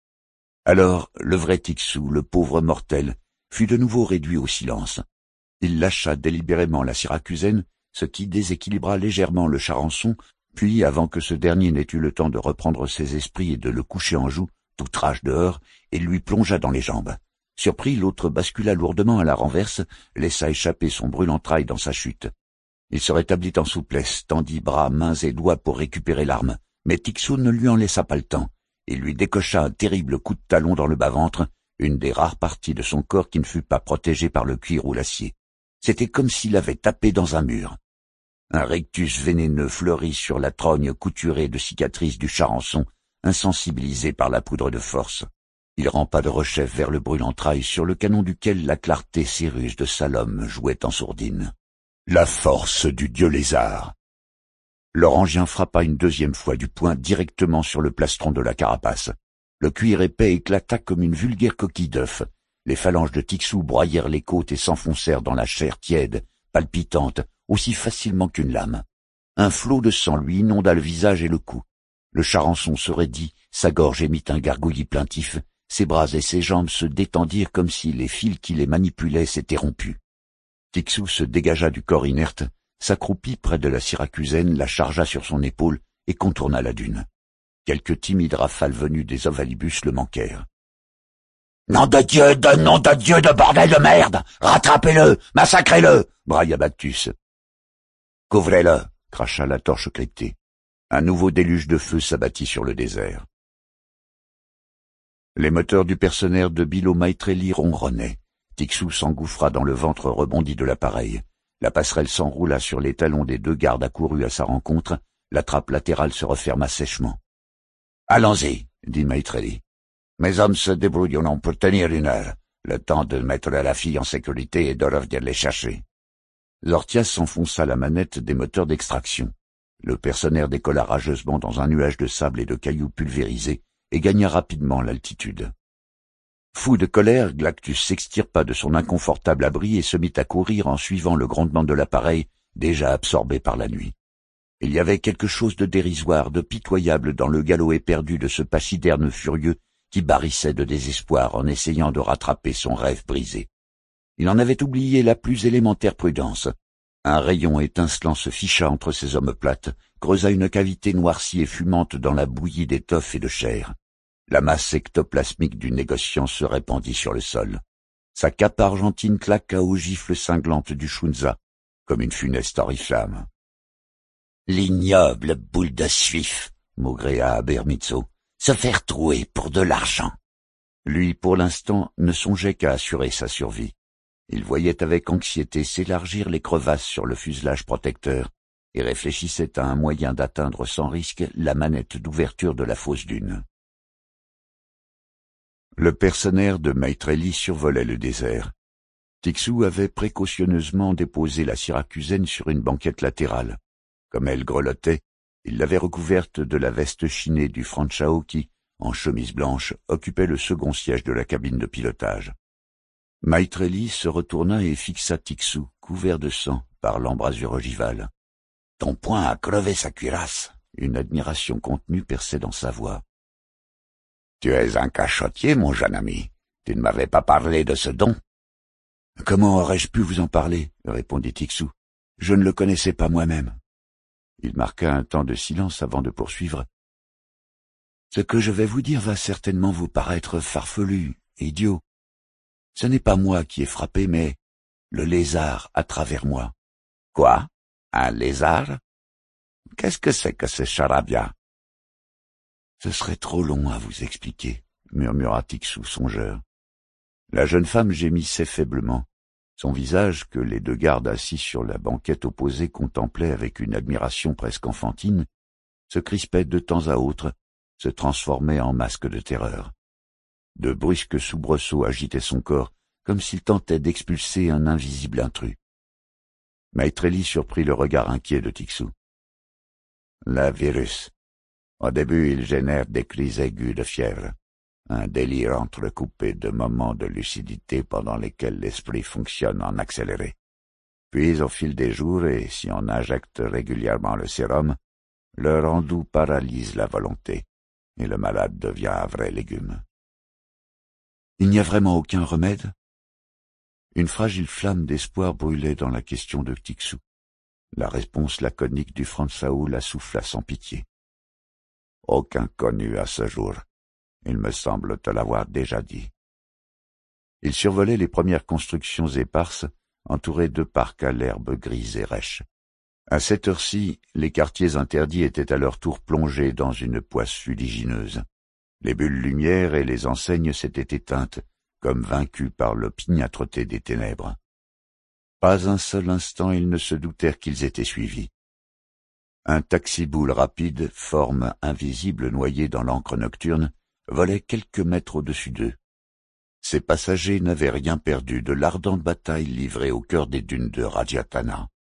Alors, le vrai Tixou, le pauvre mortel, fut de nouveau réduit au silence. Il lâcha délibérément la Syracusaine, ce qui déséquilibra légèrement le charançon, puis, avant que ce dernier n'ait eu le temps de reprendre ses esprits et de le coucher en joue, tout rage dehors, il lui plongea dans les jambes. Surpris, l'autre bascula lourdement à la renverse, laissa échapper son brûle-entraille dans sa chute. Il se rétablit en souplesse, tendit bras, mains et doigts pour récupérer l'arme, mais Tixou ne lui en laissa pas le temps. Il lui décocha un terrible coup de talon dans le bas-ventre, une des rares parties de son corps qui ne fut pas protégée par le cuir ou l'acier. C'était comme s'il avait tapé dans un mur. Un rictus vénéneux fleurit sur la trogne couturée de cicatrices du charançon, insensibilisé par la poudre de force. Il rampa de rechef vers le brûle-entraille sur le canon duquel la clarté céruge de Salom jouait en sourdine. La force du dieu lézard. L'Orangien frappa une deuxième fois du poing directement sur le plastron de la carapace. Le cuir épais éclata comme une vulgaire coquille d'œuf. Les phalanges de Tixou broyèrent les côtes et s'enfoncèrent dans la chair tiède, palpitante, aussi facilement qu'une lame. Un flot de sang lui inonda le visage et le cou. Le charançon se raidit, sa gorge émit un gargouillis plaintif, ses bras et ses jambes se détendirent comme si les fils qui les manipulaient s'étaient rompus. Tixou se dégagea du corps inerte, s'accroupit près de la Syracusaine, la chargea sur son épaule et contourna la dune. Quelques timides rafales venues des ovalibus le manquèrent. « Nom de Dieu, de bordel de merde! Rattrapez-le! Massacrez-le » brailla Bactus. « Couvrez-le » cracha la torche cryptée. Un nouveau déluge de feu s'abattit sur le désert. Les moteurs du Percener de Bilo Maitreyi ronronnaient. Tixou s'engouffra dans le ventre rebondi de l'appareil. La passerelle s'enroula sur les talons des deux gardes accourus à sa rencontre. La trappe latérale se referma sèchement. « Allons-y, » dit Maitreyi. « Mes hommes se débrouilleront pour tenir 1 heure, le temps de mettre la fille en sécurité et de revenir les chercher. » Zortias s'enfonça la manette des moteurs d'extraction. Le Percener décolla rageusement dans un nuage de sable et de cailloux pulvérisés et gagna rapidement l'altitude. Fou de colère, Glactus s'extirpa de son inconfortable abri et se mit à courir en suivant le grondement de l'appareil, déjà absorbé par la nuit. Il y avait quelque chose de dérisoire, de pitoyable dans le galop éperdu de ce pachyderme furieux qui barrissait de désespoir en essayant de rattraper son rêve brisé. Il en avait oublié la plus élémentaire prudence. Un rayon étincelant se ficha entre ses omoplates, creusa une cavité noircie et fumante dans la bouillie d'étoffe et de chair. La masse ectoplasmique du négociant se répandit sur le sol. Sa cape argentine claqua aux gifles cinglantes du Shunza, comme une funeste oriflamme. « L'ignoble boule de suif !» maugréa Abermizzo. « Se faire trouer pour de l'argent !» Lui, pour l'instant, ne songeait qu'à assurer sa survie. Il voyait avec anxiété s'élargir les crevasses sur le fuselage protecteur, et réfléchissait à un moyen d'atteindre sans risque la manette d'ouverture de la fausse dune. Le personnel de Maître-Élie survolait le désert. Tixou avait précautionneusement déposé la syracusaine sur une banquette latérale. Comme elle grelottait, il l'avait recouverte de la veste chinée du Franchao qui, en chemise blanche, occupait le second siège de la cabine de pilotage. Maître-Élie se retourna et fixa Tixou, couvert de sang, par l'embrasure ogivale. « Ton poing a crevé sa cuirasse !» Une admiration contenue perçait dans sa voix. « Tu es un cachottier, mon jeune ami. Tu ne m'avais pas parlé de ce don. »« Comment aurais-je pu vous en parler ?» répondit Tixou. « Je ne le connaissais pas moi-même. » Il marqua un temps de silence avant de poursuivre. « Ce que je vais vous dire va certainement vous paraître farfelu, idiot. Ce n'est pas moi qui ai frappé, mais le lézard à travers moi. »« Quoi? Un lézard? Qu'est-ce que c'est que ce charabia? » « Ce serait trop long à vous expliquer, » murmura Tixou songeur. La jeune femme gémissait faiblement. Son visage, que les deux gardes assis sur la banquette opposée contemplaient avec une admiration presque enfantine, se crispait de temps à autre, se transformait en masque de terreur. De brusques soubresauts agitaient son corps, comme s'il tentait d'expulser un invisible intrus. Maître-Élie surprit le regard inquiet de Tixou. « Le virus. Au début, il génère des crises aiguës de fièvre. Un délire entrecoupé de moments de lucidité pendant lesquels l'esprit fonctionne en accéléré. Puis, au fil des jours, et si on injecte régulièrement le sérum, le rendu paralyse la volonté, et le malade devient un vrai légume. Il n'y a vraiment aucun remède? Une fragile flamme d'espoir brûlait dans la question de Tixou. La réponse laconique du Franchao la souffla sans pitié. Aucun connu à ce jour. Il me semble te l'avoir déjà dit. Il survolait les premières constructions éparses, entourées de parcs à l'herbe grise et rêche. À cette heure-ci, les quartiers interdits étaient à leur tour plongés dans une poisse fuligineuse. Les bulles lumière et les enseignes s'étaient éteintes, comme vaincues par l'opiniâtreté des ténèbres. Pas un seul instant ils ne se doutèrent qu'ils étaient suivis. Un taxi-boule rapide, forme invisible noyée dans l'encre nocturne, volait quelques mètres au-dessus d'eux. Ses passagers n'avaient rien perdu de l'ardente bataille livrée au cœur des dunes de Rajatana.